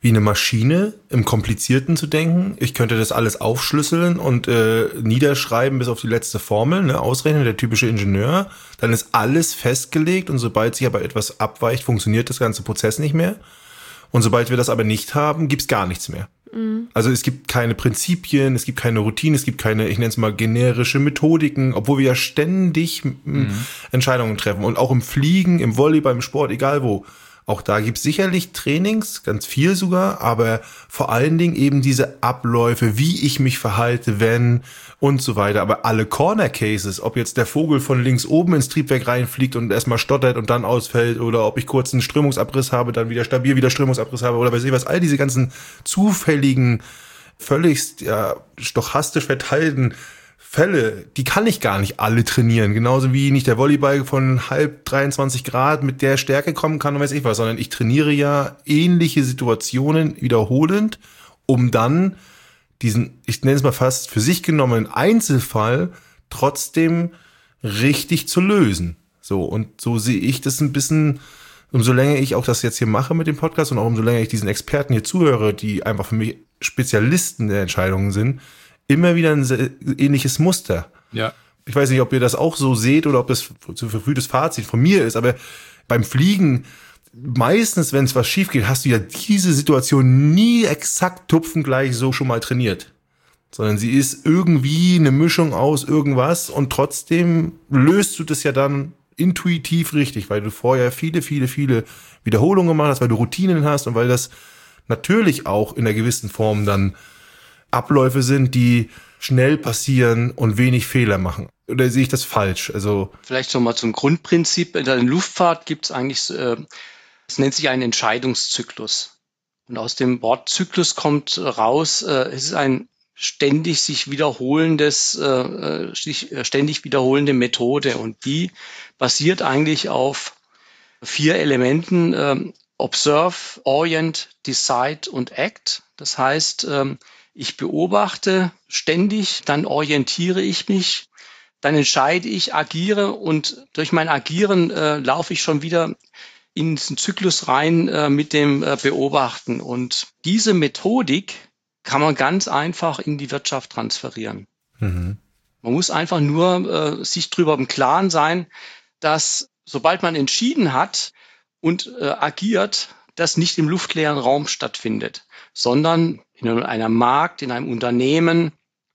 wie eine Maschine, im Komplizierten zu denken. Ich könnte das alles aufschlüsseln und niederschreiben bis auf die letzte Formel, ne, ausrechnen, der typische Ingenieur. Dann ist alles festgelegt und sobald sich aber etwas abweicht, funktioniert das ganze Prozess nicht mehr. Und sobald wir das aber nicht haben, gibt's gar nichts mehr. Also es gibt keine Prinzipien, es gibt keine Routine, es gibt keine, ich nenne es mal, generische Methodiken, obwohl wir ja ständig Entscheidungen treffen. Und auch im Fliegen, im Volleyball, im Sport, egal wo. Auch da gibt's sicherlich Trainings, ganz viel sogar, aber vor allen Dingen eben diese Abläufe, wie ich mich verhalte, wenn und so weiter. Aber alle Corner Cases, ob jetzt der Vogel von links oben ins Triebwerk reinfliegt und erstmal stottert und dann ausfällt oder ob ich kurz einen Strömungsabriss habe, dann wieder stabil wieder Strömungsabriss habe oder weiß ich was, all diese ganzen zufälligen, völlig stochastisch verteilten Fälle, die kann ich gar nicht alle trainieren. Genauso wie nicht der Volleyball von halb 23 Grad mit der Stärke kommen kann und weiß ich was, sondern ich trainiere ja ähnliche Situationen wiederholend, um dann diesen, ich nenne es mal fast für sich genommenen Einzelfall trotzdem richtig zu lösen. So, und so sehe ich das ein bisschen, umso länger ich auch das jetzt hier mache mit dem Podcast und auch umso länger ich diesen Experten hier zuhöre, die einfach für mich Spezialisten der Entscheidungen sind, immer wieder ein ähnliches Muster. Ja. Ich weiß nicht, ob ihr das auch so seht oder ob das zu verfrühtes Fazit von mir ist, aber beim Fliegen, meistens, wenn es was schief geht, hast du ja diese Situation nie exakt tupfengleich so schon mal trainiert. Sondern sie ist irgendwie eine Mischung aus irgendwas und trotzdem löst du das ja dann intuitiv richtig, weil du vorher viele Wiederholungen gemacht hast, weil du Routinen hast und weil das natürlich auch in einer gewissen Form dann Abläufe sind, die schnell passieren und wenig Fehler machen. Oder sehe ich das falsch? Also Vielleicht schon mal zum Grundprinzip. In der Luftfahrt gibt es eigentlich, es nennt sich einen Entscheidungszyklus. Und aus dem Wort Zyklus kommt raus, es ist ein ständig wiederholende Methode. Und die basiert eigentlich auf 4 Elementen, Observe, Orient, Decide und Act. Das heißt, ich beobachte ständig, dann orientiere ich mich, dann entscheide ich, agiere und durch mein Agieren laufe ich schon wieder in diesen Zyklus rein mit dem Beobachten. Und diese Methodik kann man ganz einfach in die Wirtschaft transferieren. Man muss einfach nur sich darüber im Klaren sein, dass sobald man entschieden hat und agiert, das nicht im luftleeren Raum stattfindet, sondern in einem Markt, in einem Unternehmen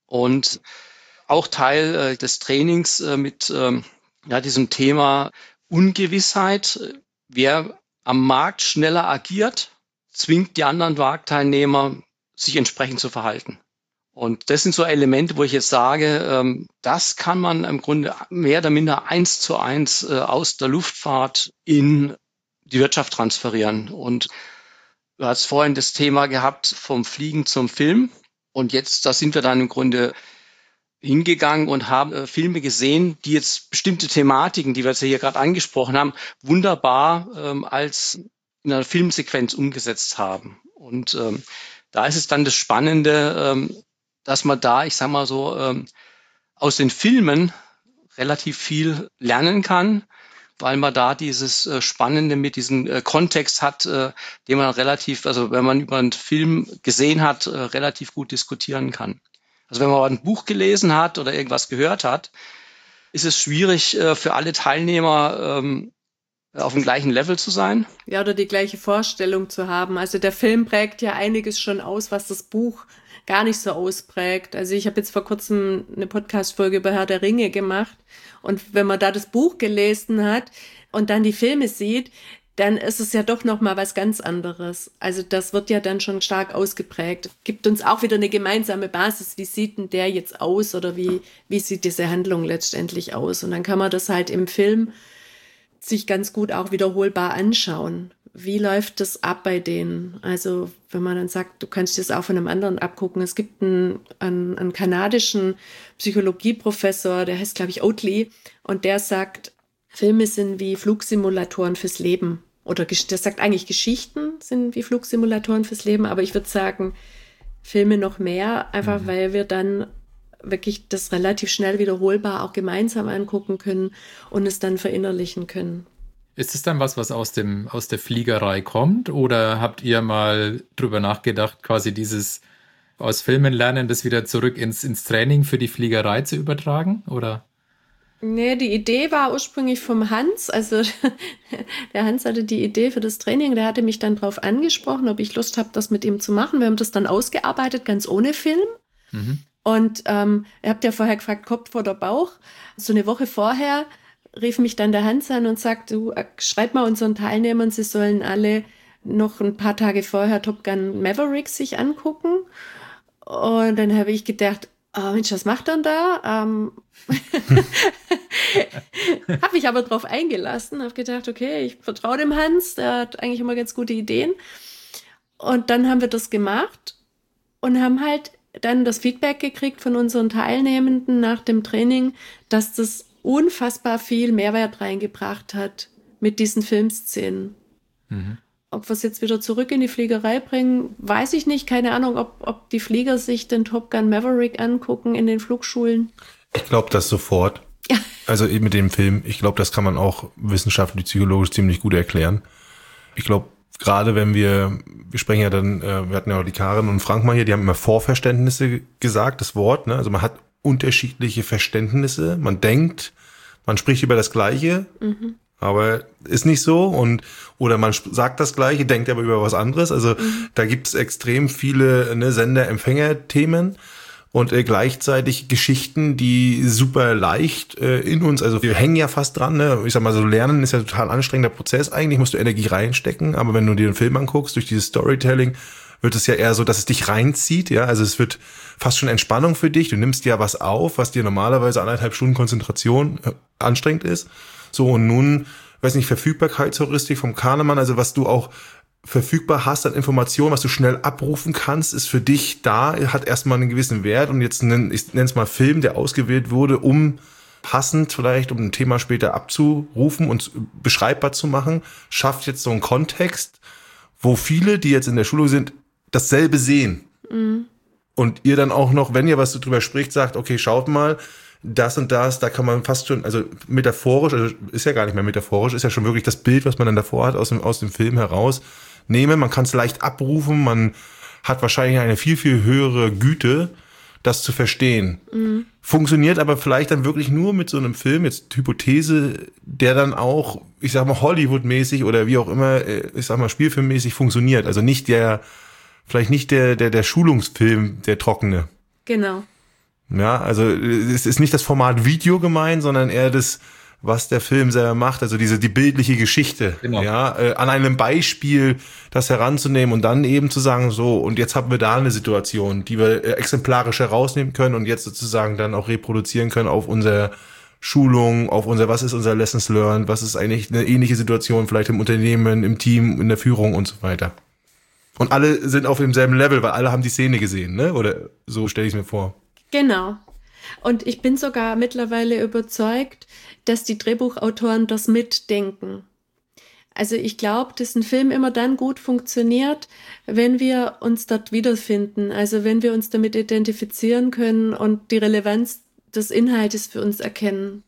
und auch Teil des Trainings mit diesem Thema Ungewissheit. Wer am Markt schneller agiert, zwingt die anderen Marktteilnehmer, sich entsprechend zu verhalten. Und das sind so Elemente, wo ich jetzt sage, das kann man im Grunde mehr oder minder 1:1 aus der Luftfahrt in die Wirtschaft transferieren. Und du hast vorhin das Thema gehabt vom Fliegen zum Film. Und jetzt, da sind wir dann im Grunde hingegangen und haben Filme gesehen, die jetzt bestimmte Thematiken, die wir jetzt hier gerade angesprochen haben, wunderbar als in einer Filmsequenz umgesetzt haben. Und da ist es dann das Spannende, dass man da, ich sag mal so, aus den Filmen relativ viel lernen kann, weil man da dieses Spannende mit diesem Kontext hat, den man relativ, also wenn man über einen Film gesehen hat, relativ gut diskutieren kann. Also wenn man ein Buch gelesen hat oder irgendwas gehört hat, ist es schwierig für alle Teilnehmer auf dem gleichen Level zu sein. Ja, oder die gleiche Vorstellung zu haben. Also der Film prägt ja einiges schon aus, was das Buch gar nicht so ausprägt. Also ich habe jetzt vor kurzem eine Podcast-Folge über Herr der Ringe gemacht und wenn man da das Buch gelesen hat und dann die Filme sieht, dann ist es ja doch nochmal was ganz anderes. Also das wird ja dann schon stark ausgeprägt. Gibt uns auch wieder eine gemeinsame Basis. Wie sieht denn der jetzt aus oder wie sieht diese Handlung letztendlich aus? Und dann kann man das halt im Film sich ganz gut auch wiederholbar anschauen. Wie läuft das ab bei denen? Also wenn man dann sagt, du kannst das auch von einem anderen abgucken. Es gibt einen kanadischen Psychologieprofessor, der heißt, glaube ich, Oatley, und der sagt, Filme sind wie Flugsimulatoren fürs Leben. Oder der sagt eigentlich, Geschichten sind wie Flugsimulatoren fürs Leben, aber ich würde sagen, Filme noch mehr, einfach weil wir dann wirklich das relativ schnell wiederholbar auch gemeinsam angucken können und es dann verinnerlichen können. Ist es dann was aus der Fliegerei kommt? Oder habt ihr mal drüber nachgedacht, quasi dieses aus Filmen lernen, das wieder zurück ins Training für die Fliegerei zu übertragen? Oder? Nee, die Idee war ursprünglich vom Hans. Also der Hans hatte die Idee für das Training. Der hatte mich dann drauf angesprochen, ob ich Lust habe, das mit ihm zu machen. Wir haben das dann ausgearbeitet, ganz ohne Film. Mhm. Und ihr habt ja vorher gefragt, Kopf oder Bauch. So eine Woche vorher rief mich dann der Hans an und sagt, du, schreib mal unseren Teilnehmern, sie sollen alle noch ein paar Tage vorher Top Gun Maverick sich angucken. Und dann habe ich gedacht, oh Mensch, was macht er da? Habe ich aber drauf eingelassen, habe gedacht, okay, ich vertraue dem Hans, der hat eigentlich immer ganz gute Ideen. Und dann haben wir das gemacht und haben halt dann das Feedback gekriegt von unseren Teilnehmenden nach dem Training, dass das unfassbar viel Mehrwert reingebracht hat mit diesen Filmszenen. Mhm. Ob wir es jetzt wieder zurück in die Fliegerei bringen, weiß ich nicht. Keine Ahnung, ob die Flieger sich den Top Gun Maverick angucken in den Flugschulen. Ich glaube das sofort. Ja. Also eben mit dem Film. Ich glaube, das kann man auch wissenschaftlich, psychologisch ziemlich gut erklären. Ich glaube, gerade wenn wir sprechen ja dann, wir hatten ja auch die Karin und Frank mal hier, die haben immer Vorverständnisse gesagt, das Wort, ne? Also man hat unterschiedliche Verständnisse. Man denkt, man spricht über das Gleiche. Mhm. Aber ist nicht so oder man sagt das Gleiche, denkt aber über was anderes. Also da gibt es extrem viele Sender-Empfänger-Themen und gleichzeitig Geschichten, die super leicht in uns, also wir hängen ja fast dran. Ne? Ich sag mal so, Lernen ist ja total anstrengender Prozess. Eigentlich musst du Energie reinstecken, aber wenn du dir einen Film anguckst, durch dieses Storytelling, wird es ja eher so, dass es dich reinzieht. Ja, also es wird fast schon Entspannung für dich. Du nimmst ja was auf, was dir normalerweise 1,5 Stunden Konzentration anstrengend ist. So, und nun, weiß nicht, Verfügbarkeitsheuristik vom Kahnemann, also was du auch verfügbar hast an Informationen, was du schnell abrufen kannst, ist für dich da, hat erstmal einen gewissen Wert. Und jetzt ich nenne es mal Film, der ausgewählt wurde, um passend vielleicht, um ein Thema später abzurufen und beschreibbar zu machen, schafft jetzt so einen Kontext, wo viele, die jetzt in der Schule sind, dasselbe sehen. Mhm. Und ihr dann auch noch, wenn ihr was drüber spricht, sagt, okay, schaut mal, das und das, da kann man fast schon, also metaphorisch, also ist ja gar nicht mehr metaphorisch, ist ja schon wirklich das Bild, was man dann davor hat, aus dem Film heraus nehmen. Man kann es leicht abrufen, man hat wahrscheinlich eine viel, viel höhere Güte, das zu verstehen. Mhm. Funktioniert aber vielleicht dann wirklich nur mit so einem Film, jetzt Hypothese, der dann auch, ich sag mal, Hollywood-mäßig oder wie auch immer, ich sag mal, spielfilmmäßig funktioniert. Also vielleicht nicht der Schulungsfilm, der trockene. Genau. Ja, also es ist nicht das Format Video gemeint, sondern eher das, was der Film selber macht, also die bildliche Geschichte, genau. Ja, an einem Beispiel das heranzunehmen und dann eben zu sagen, so, und jetzt haben wir da eine Situation, die wir exemplarisch herausnehmen können und jetzt sozusagen dann auch reproduzieren können auf unsere Schulung, auf was ist unser Lessons Learned, was ist eigentlich eine ähnliche Situation vielleicht im Unternehmen, im Team, in der Führung und so weiter. Und alle sind auf demselben Level, weil alle haben die Szene gesehen, ne? Oder so stelle ich es mir vor. Genau. Und ich bin sogar mittlerweile überzeugt, dass die Drehbuchautoren das mitdenken. Also ich glaube, dass ein Film immer dann gut funktioniert, wenn wir uns dort wiederfinden. Also wenn wir uns damit identifizieren können und die Relevanz des Inhaltes für uns erkennen.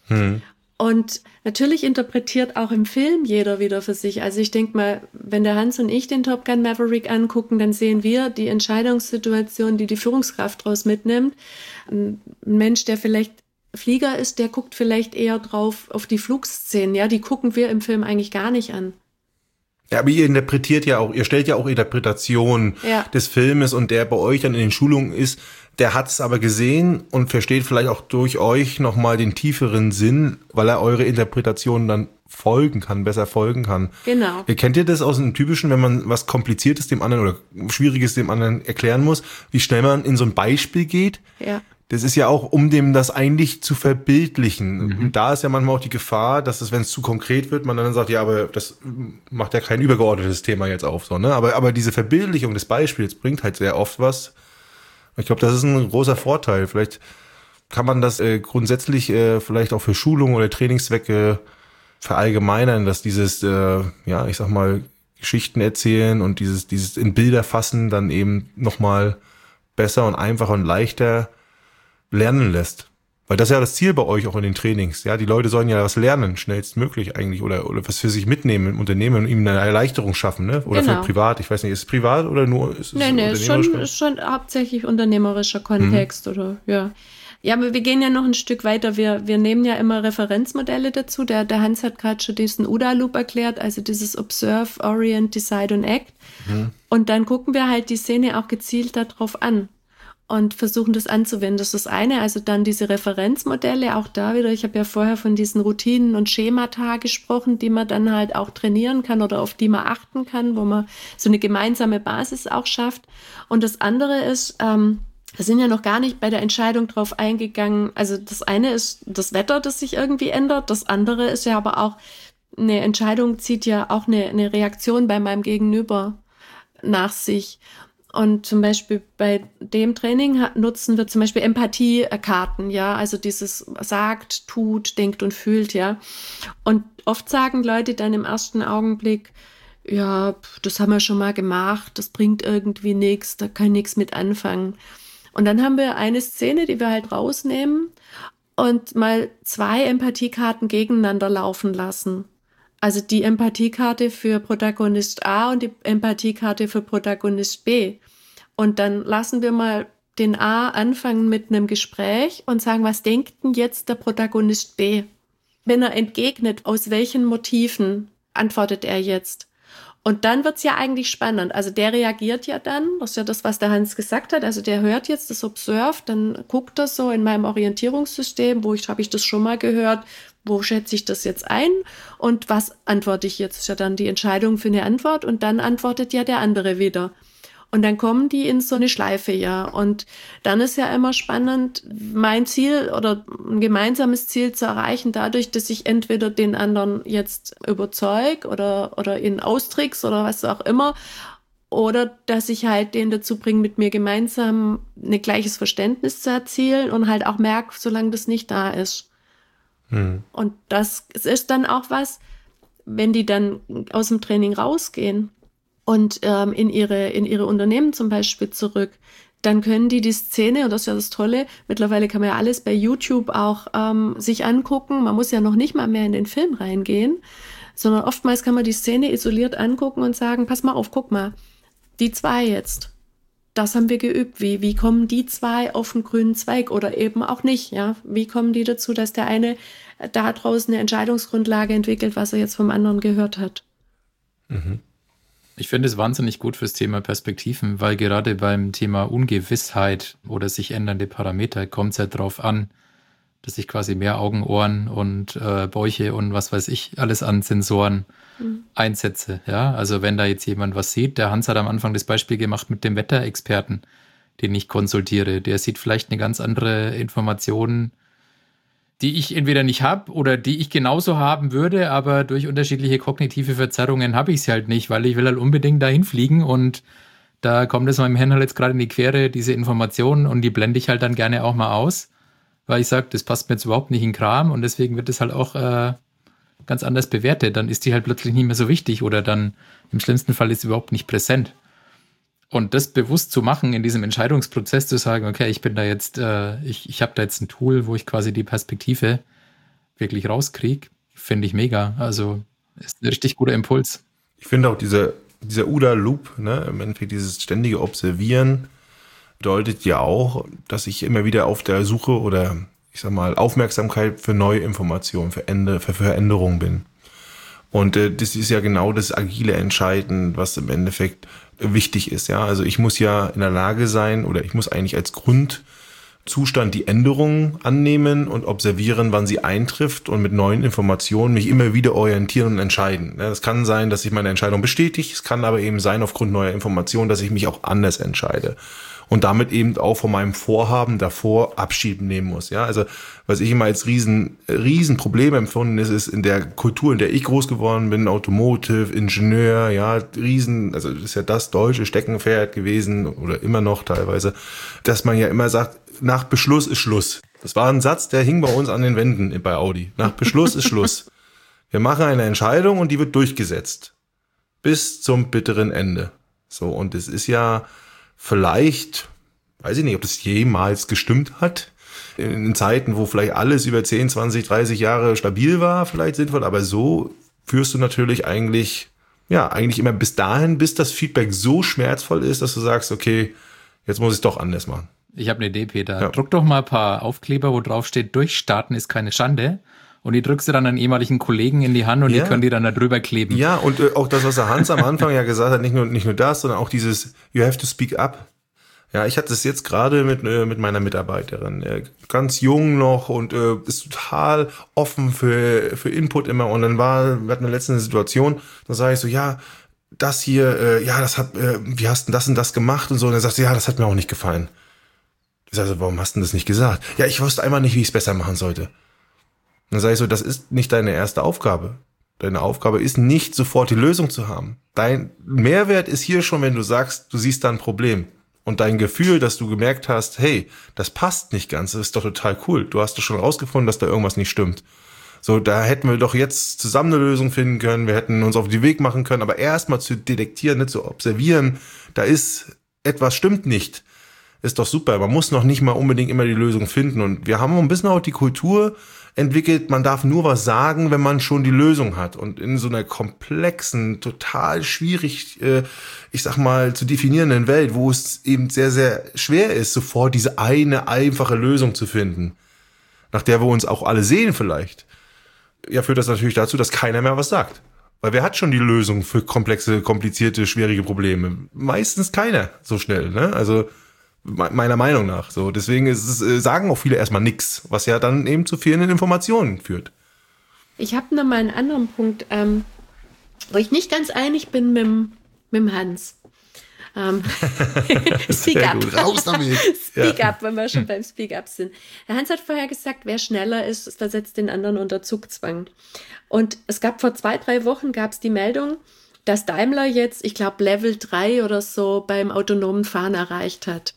Und natürlich interpretiert auch im Film jeder wieder für sich. Also ich denke mal, wenn der Hans und ich den Top Gun Maverick angucken, dann sehen wir die Entscheidungssituation, die Führungskraft daraus mitnimmt. Ein Mensch, der vielleicht Flieger ist, der guckt vielleicht eher drauf auf die Flugszenen. Ja, die gucken wir im Film eigentlich gar nicht an. Ja, aber ihr interpretiert ja auch, ihr stellt ja auch Interpretationen des Filmes und der bei euch dann in den Schulungen ist, der hat es aber gesehen und versteht vielleicht auch durch euch nochmal den tieferen Sinn, weil er eure Interpretation dann besser folgen kann. Genau. Ihr kennt ihr das aus einem typischen, wenn man was Kompliziertes dem anderen oder Schwieriges dem anderen erklären muss, wie schnell man in so ein Beispiel geht? Ja. Das ist ja auch, um dem das eigentlich zu verbildlichen. Und da ist ja manchmal auch die Gefahr, dass es, wenn es zu konkret wird, man dann sagt, ja, aber das macht ja kein übergeordnetes Thema jetzt auf, so, ne? Aber diese Verbildlichung des Beispiels bringt halt sehr oft was. Ich glaube, das ist ein großer Vorteil. Vielleicht kann man das grundsätzlich vielleicht auch für Schulungen oder Trainingszwecke verallgemeinern, dass dieses, ich sag mal, Geschichten erzählen und dieses in Bilder fassen dann eben nochmal besser und einfacher und leichter lernen lässt. Weil das ist ja das Ziel bei euch auch in den Trainings. Ja, die Leute sollen ja was lernen, schnellstmöglich eigentlich, oder was für sich mitnehmen im Unternehmen und ihnen eine Erleichterung schaffen, ne? Oder Genau. für privat, ich weiß nicht, ist es privat oder nur ist es Nee, unternehmerisch? ist schon hauptsächlich unternehmerischer Kontext oder ja. Ja, aber wir gehen ja noch ein Stück weiter. Wir nehmen ja immer Referenzmodelle dazu. Der Hans hat gerade schon diesen OODA-Loop erklärt, also dieses Observe, Orient, Decide und Act. Und dann gucken wir halt die Szene auch gezielt darauf an und versuchen das anzuwenden. Das ist das eine, also dann diese Referenzmodelle, auch da wieder, ich habe ja vorher von diesen Routinen und Schemata gesprochen, die man dann halt auch trainieren kann oder auf die man achten kann, wo man so eine gemeinsame Basis auch schafft. Und das andere ist, wir sind ja noch gar nicht bei der Entscheidung drauf eingegangen. Also das eine ist das Wetter, das sich irgendwie ändert. Das andere ist ja aber auch, eine Entscheidung zieht ja auch eine Reaktion bei meinem Gegenüber nach sich. Und zum Beispiel bei dem Training nutzen wir zum Beispiel Empathiekarten, ja, also dieses sagt, tut, denkt und fühlt, ja. Und oft sagen Leute dann im ersten Augenblick, ja, das haben wir schon mal gemacht, das bringt irgendwie nichts, da kann ich nichts mit anfangen. Und dann haben wir eine Szene, die wir halt rausnehmen und mal 2 Empathiekarten gegeneinander laufen lassen. Also die Empathiekarte für Protagonist A und die Empathiekarte für Protagonist B. Und dann lassen wir mal den A anfangen mit einem Gespräch und sagen, was denkt denn jetzt der Protagonist B? Wenn er entgegnet, aus welchen Motiven antwortet er jetzt? Und dann wird's ja eigentlich spannend. Also der reagiert ja dann, das ist ja das, was der Hans gesagt hat, also der hört jetzt das Observe, dann guckt das so in meinem Orientierungssystem, habe ich das schon mal gehört, wo schätze ich das jetzt ein und was antworte ich jetzt? Das ist ja dann die Entscheidung für eine Antwort und dann antwortet ja der andere wieder. Und dann kommen die in so eine Schleife, ja. Und dann ist ja immer spannend, mein Ziel oder ein gemeinsames Ziel zu erreichen, dadurch, dass ich entweder den anderen jetzt überzeug oder ihn austrickse oder was auch immer, oder dass ich halt den dazu bringe, mit mir gemeinsam ein gleiches Verständnis zu erzielen und halt auch merke, solange das nicht da ist. Und das ist dann auch was, wenn die dann aus dem Training rausgehen und in ihre Unternehmen zum Beispiel zurück, dann können die Szene, und das ist ja das Tolle, mittlerweile kann man ja alles bei YouTube auch sich angucken, man muss ja noch nicht mal mehr in den Film reingehen, sondern oftmals kann man die Szene isoliert angucken und sagen, pass mal auf, guck mal, die 2 jetzt, das haben wir geübt, wie kommen die 2 auf den grünen Zweig oder eben auch nicht, ja, wie kommen die dazu, dass der eine da draußen eine Entscheidungsgrundlage entwickelt, was er jetzt vom anderen gehört hat. Ich finde es wahnsinnig gut fürs Thema Perspektiven, weil gerade beim Thema Ungewissheit oder sich ändernde Parameter kommt es ja drauf an, dass ich quasi mehr Augen, Ohren und Bäuche und was weiß ich alles an Sensoren einsetze. Ja, also wenn da jetzt jemand was sieht, der Hans hat am Anfang das Beispiel gemacht mit dem Wetterexperten, den ich konsultiere. Der sieht vielleicht eine ganz andere Information, die ich entweder nicht habe oder die ich genauso haben würde, aber durch unterschiedliche kognitive Verzerrungen habe ich sie halt nicht, weil ich will halt unbedingt dahin fliegen und da kommt es meinem Hirn halt jetzt gerade in die Quere, diese Informationen, und die blende ich halt dann gerne auch mal aus, weil ich sage, das passt mir jetzt überhaupt nicht in den Kram und deswegen wird es halt auch ganz anders bewertet. Dann ist die halt plötzlich nicht mehr so wichtig oder dann im schlimmsten Fall ist sie überhaupt nicht präsent. Und das bewusst zu machen, in diesem Entscheidungsprozess zu sagen, okay, ich bin da jetzt, ich habe da jetzt ein Tool, wo ich quasi die Perspektive wirklich rauskriege, finde ich mega. Also ist ein richtig guter Impuls. Ich finde auch dieser OODA-Loop, ne, im Endeffekt dieses ständige Observieren, bedeutet ja auch, dass ich immer wieder auf der Suche oder, ich sag mal, Aufmerksamkeit für neue Informationen, für Veränderungen bin. Und das ist ja genau das agile Entscheiden, was im Endeffekt wichtig ist. Ja, also ich muss ja in der Lage sein oder ich muss eigentlich als Grundzustand die Änderungen annehmen und observieren, wann sie eintrifft und mit neuen Informationen mich immer wieder orientieren und entscheiden. Ja, das kann sein, dass sich meine Entscheidung bestätigt. Es kann aber eben sein, aufgrund neuer Informationen, dass ich mich auch anders entscheide. Und damit eben auch von meinem Vorhaben davor Abschied nehmen muss. Ja, also was ich immer als riesen Problem empfunden ist in der Kultur, in der ich groß geworden bin, Automotive, Ingenieur, ja, also das ist ja das deutsche Steckenpferd gewesen oder immer noch teilweise, dass man ja immer sagt, nach Beschluss ist Schluss. Das war ein Satz, der hing bei uns an den Wänden bei Audi. Nach Beschluss ist Schluss. Wir machen eine Entscheidung und die wird durchgesetzt. Bis zum bitteren Ende. So, und es ist ja vielleicht, weiß ich nicht, ob das jemals gestimmt hat. In Zeiten, wo vielleicht alles über 10, 20, 30 Jahre stabil war, vielleicht sinnvoll, aber so führst du natürlich eigentlich immer bis dahin, bis das Feedback so schmerzvoll ist, dass du sagst, okay, jetzt muss ich es doch anders machen. Ich habe eine Idee, Peter. Ja. Druck doch mal ein paar Aufkleber, wo drauf steht, durchstarten ist keine Schande. Und die drückst du dann an ehemaligen Kollegen in die Hand und die können die dann da drüber kleben. Ja, und auch das, was der Hans am Anfang ja gesagt hat, nicht nur das, sondern auch dieses You have to speak up. Ja, ich hatte es jetzt gerade mit meiner Mitarbeiterin, ganz jung noch und ist total offen für Input immer. Und dann wir hatten letztens eine Situation, da sage ich so, ja, das hier, wie hast du das und das gemacht und so. Und er sagt, ja, das hat mir auch nicht gefallen. Ich sage so, warum hast du das nicht gesagt? Ja, ich wusste einfach nicht, wie ich es besser machen sollte. Und dann sage ich so, das ist nicht deine erste Aufgabe. Deine Aufgabe ist nicht sofort die Lösung zu haben. Dein Mehrwert ist hier schon, wenn du sagst, du siehst da ein Problem. Und dein Gefühl, dass du gemerkt hast, hey, das passt nicht ganz, das ist doch total cool. Du hast doch schon rausgefunden, dass da irgendwas nicht stimmt. So, da hätten wir doch jetzt zusammen eine Lösung finden können, wir hätten uns auf den Weg machen können, aber erstmal zu detektieren, nicht zu observieren, da ist etwas stimmt nicht. Ist doch super, man muss noch nicht mal unbedingt immer die Lösung finden. Und wir haben ein bisschen auch die Kultur entwickelt, man darf nur was sagen, wenn man schon die Lösung hat. Und in so einer komplexen, total schwierig, ich sag mal, zu definierenden Welt, wo es eben sehr, sehr schwer ist, sofort diese eine einfache Lösung zu finden, nach der wir uns auch alle sehen vielleicht, ja, führt das natürlich dazu, dass keiner mehr was sagt. Weil wer hat schon die Lösung für komplexe, komplizierte, schwierige Probleme? Meistens keiner so schnell, ne? Also meiner Meinung nach. So, deswegen sagen auch viele erstmal nichts, was ja dann eben zu fehlenden Informationen führt. Ich habe noch mal einen anderen Punkt, wo ich nicht ganz einig bin mit dem Hans. Speak up. Gut, raus damit. Speak up, wenn wir schon beim Speak up sind. Der Hans hat vorher gesagt, wer schneller ist, versetzt den anderen unter Zugzwang. Und es gab vor 2-3 Wochen die Meldung, dass Daimler jetzt, ich glaube, Level 3 oder so beim autonomen Fahren erreicht hat.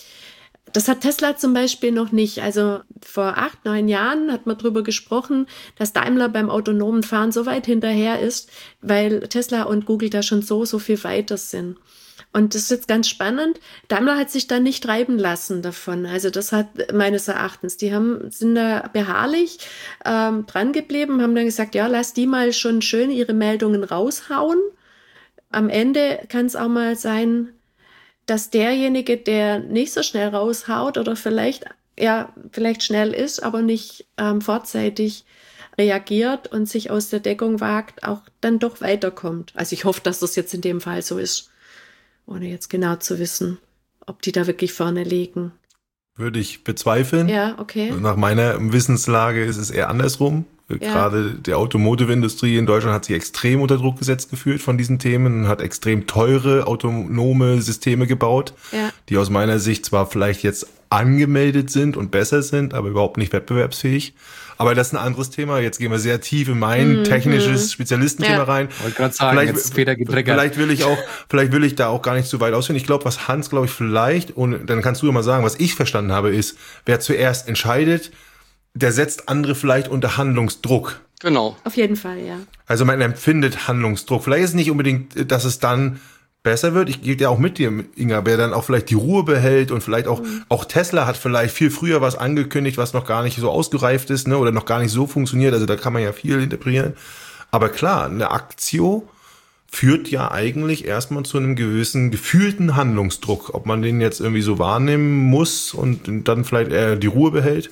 Das hat Tesla zum Beispiel noch nicht. Also vor 8-9 Jahren hat man darüber gesprochen, dass Daimler beim autonomen Fahren so weit hinterher ist, weil Tesla und Google da schon so viel weiter sind. Und das ist jetzt ganz spannend. Daimler hat sich da nicht treiben lassen davon. Also das hat meines Erachtens, sind da beharrlich dran geblieben, haben dann gesagt, ja, lass die mal schon schön ihre Meldungen raushauen. Am Ende kann es auch mal sein, dass derjenige, der nicht so schnell raushaut oder vielleicht schnell ist, aber nicht vorzeitig reagiert und sich aus der Deckung wagt, auch dann doch weiterkommt. Also ich hoffe, dass das jetzt in dem Fall so ist, ohne jetzt genau zu wissen, ob die da wirklich vorne liegen. Würde ich bezweifeln. Ja, okay. Nach meiner Wissenslage ist es eher andersrum. Ja. Gerade die Automotive-Industrie in Deutschland hat sich extrem unter Druck gesetzt gefühlt von diesen Themen und hat extrem teure autonome Systeme gebaut, die aus meiner Sicht zwar vielleicht jetzt angemeldet sind und besser sind, aber überhaupt nicht wettbewerbsfähig. Aber das ist ein anderes Thema. Jetzt gehen wir sehr tief in mein technisches Spezialistenthema rein. Ich wollte gerade sagen, jetzt ist Peter getriggert. Vielleicht will ich da auch gar nicht zu weit ausführen. Ich glaube, was Hans, vielleicht, und dann kannst du ja mal sagen, was ich verstanden habe, ist, wer zuerst entscheidet, der setzt andere vielleicht unter Handlungsdruck. Genau. Auf jeden Fall, ja. Also man empfindet Handlungsdruck. Vielleicht ist es nicht unbedingt, dass es dann besser wird. Ich gehe ja auch mit dir, Inga, wer dann auch vielleicht die Ruhe behält und vielleicht auch Tesla hat vielleicht viel früher was angekündigt, was noch gar nicht so ausgereift ist, ne, oder noch gar nicht so funktioniert. Also da kann man ja viel interpretieren. Aber klar, eine Aktio führt ja eigentlich erstmal zu einem gewissen gefühlten Handlungsdruck. Ob man den jetzt irgendwie so wahrnehmen muss und dann vielleicht eher die Ruhe behält.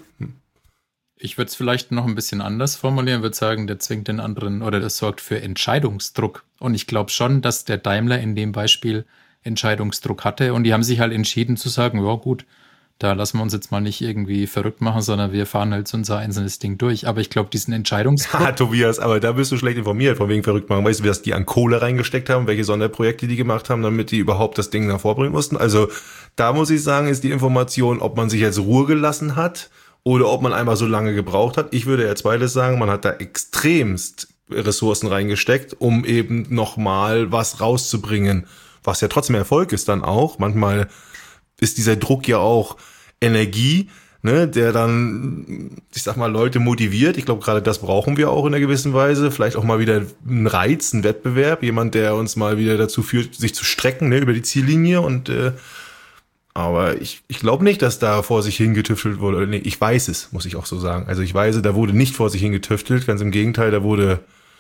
Ich würde es vielleicht noch ein bisschen anders formulieren, würde sagen, der zwingt den anderen oder das sorgt für Entscheidungsdruck. Und ich glaube schon, dass der Daimler in dem Beispiel Entscheidungsdruck hatte und die haben sich halt entschieden zu sagen, ja gut, da lassen wir uns jetzt mal nicht irgendwie verrückt machen, sondern wir fahren halt so unser einzelnes Ding durch. Aber ich glaube, diesen Entscheidungsdruck... Ja, Tobias, aber da bist du schlecht informiert, von wegen verrückt machen. Weißt du, was die an Kohle reingesteckt haben, welche Sonderprojekte die gemacht haben, damit die überhaupt das Ding hervorbringen mussten? Also da muss ich sagen, ist die Information, ob man sich jetzt Ruhe gelassen hat oder ob man einfach so lange gebraucht hat. Ich würde ja zweites sagen, man hat da extremst Ressourcen reingesteckt, um eben nochmal was rauszubringen, was ja trotzdem Erfolg ist dann auch. Manchmal ist dieser Druck ja auch Energie, ne, der dann, ich sag mal, Leute motiviert. Ich glaube, gerade das brauchen wir auch in einer gewissen Weise. Vielleicht auch mal wieder einen Reiz, einen Wettbewerb, jemand, der uns mal wieder dazu führt, sich zu strecken, ne, über die Ziellinie und Aber ich glaube nicht, dass da vor sich hingetüftelt wurde. Oder nee, ich weiß es, muss ich auch so sagen. Also ich weiß, da wurde nicht vor sich hingetüftelt. Ganz im Gegenteil, da wurde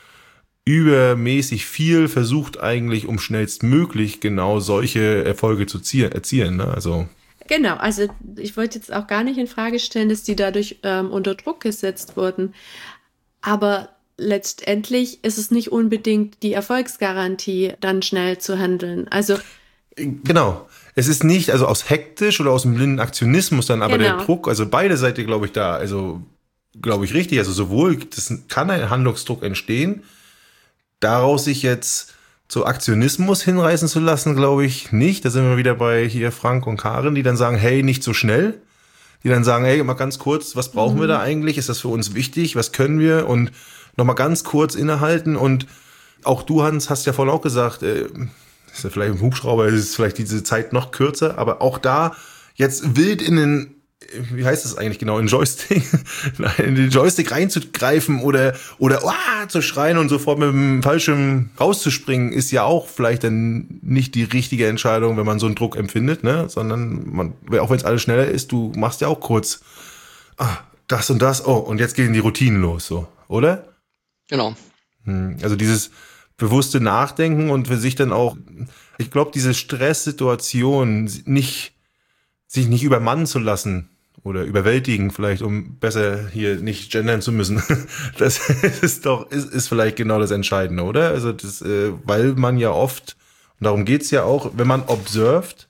übermäßig viel versucht eigentlich, um schnellstmöglich genau solche Erfolge zu erzielen. Ne? Also Genau, also ich wollte jetzt auch gar nicht in Frage stellen, dass die dadurch unter Druck gesetzt wurden. Aber letztendlich ist es nicht unbedingt die Erfolgsgarantie, dann schnell zu handeln. Also genau. Es ist nicht, also aus hektisch oder aus dem blinden Aktionismus dann, aber Genau. der Druck, also beide Seiten, glaube ich, da, also glaube ich richtig, also sowohl, das kann ein Handlungsdruck entstehen, daraus sich jetzt zu Aktionismus hinreißen zu lassen, glaube ich nicht. Da sind wir wieder bei hier Frank und Karin, die dann sagen, hey, nicht so schnell. Die dann sagen, hey, mal ganz kurz, was brauchen wir da eigentlich? Ist das für uns wichtig? Was können wir? Und nochmal ganz kurz innehalten. Und auch du, Hans, hast ja vorhin auch gesagt, ist ja vielleicht im Hubschrauber, ist vielleicht diese Zeit noch kürzer, aber auch da jetzt wild in den, wie heißt das eigentlich genau, in Joystick, in den Joystick reinzugreifen oder zu schreien und sofort mit dem Fallschirm rauszuspringen, ist ja auch vielleicht dann nicht die richtige Entscheidung, wenn man so einen Druck empfindet, ne, sondern auch wenn es alles schneller ist, du machst ja auch kurz, das und das, und jetzt gehen die Routinen los, so, oder? Genau. Also dieses bewusste Nachdenken und für sich dann auch, ich glaube, diese Stresssituation sich nicht übermannen zu lassen oder überwältigen vielleicht, um besser hier nicht gendern zu müssen. Das ist vielleicht genau das Entscheidende, oder? Also das, weil man ja oft, und darum geht's ja auch, wenn man observt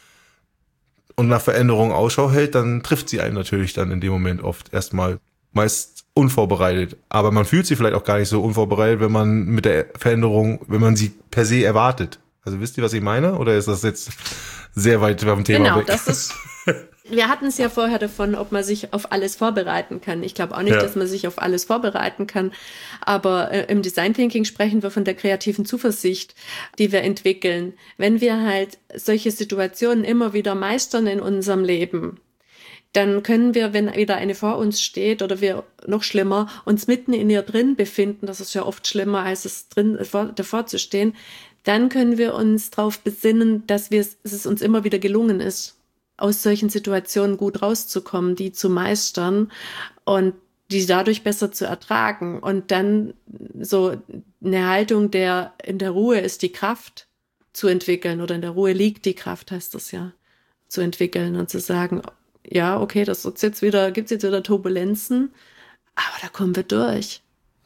und nach Veränderungen Ausschau hält, dann trifft sie einen natürlich dann in dem Moment oft erstmal meist unvorbereitet. Aber man fühlt sich vielleicht auch gar nicht so unvorbereitet, wenn man mit der Veränderung, wenn man sie per se erwartet. Also wisst ihr, was ich meine? Oder ist das jetzt sehr weit vom Thema genau, weg? das ist. Wir hatten es ja vorher davon, ob man sich auf alles vorbereiten kann. Ich glaube auch nicht, dass man sich auf alles vorbereiten kann. Aber im Design Thinking sprechen wir von der kreativen Zuversicht, die wir entwickeln. Wenn wir halt solche Situationen immer wieder meistern in unserem Leben, dann können wir, wenn wieder eine vor uns steht oder wir noch schlimmer, uns mitten in ihr drin befinden, das ist ja oft schlimmer, als es davor zu stehen, dann können wir uns darauf besinnen, dass es uns immer wieder gelungen ist, aus solchen Situationen gut rauszukommen, die zu meistern und die dadurch besser zu ertragen. Und dann so eine Haltung, der in der Ruhe ist die Kraft zu entwickeln oder in der Ruhe liegt die Kraft, heißt das ja, zu entwickeln und zu sagen, ja, okay, gibt's jetzt wieder Turbulenzen, aber da kommen wir durch.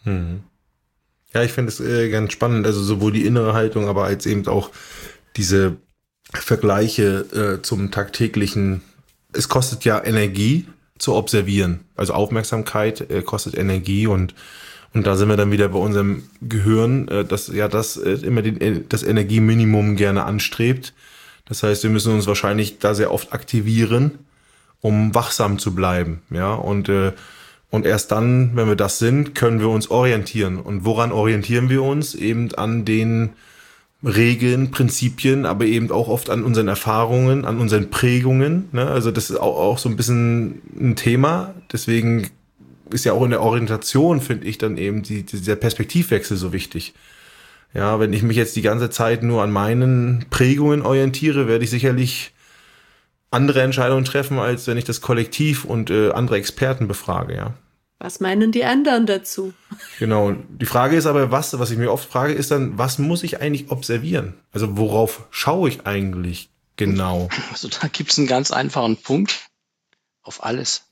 Ja, ich finde es ganz spannend, also sowohl die innere Haltung, aber als eben auch diese Vergleiche zum tagtäglichen. Es kostet ja Energie zu observieren, also Aufmerksamkeit kostet Energie und da sind wir dann wieder bei unserem Gehirn, das immer das Energieminimum gerne anstrebt. Das heißt, wir müssen uns wahrscheinlich da sehr oft aktivieren, um wachsam zu bleiben, ja, und erst dann, wenn wir das sind, können wir uns orientieren. Und woran orientieren wir uns? Eben an den Regeln, Prinzipien, aber eben auch oft an unseren Erfahrungen, an unseren Prägungen, ne? Also das ist auch so ein bisschen ein Thema. Deswegen ist ja auch in der Orientation, finde ich, dann eben dieser Perspektivwechsel so wichtig. Ja, wenn ich mich jetzt die ganze Zeit nur an meinen Prägungen orientiere, werde ich sicherlich andere Entscheidungen treffen, als wenn ich das Kollektiv und andere Experten befrage, ja. Was meinen die anderen dazu? Genau. Die Frage ist aber, was ich mir oft frage, ist dann, was muss ich eigentlich observieren? Also worauf schaue ich eigentlich genau? Also da gibt's einen ganz einfachen Punkt. Auf alles.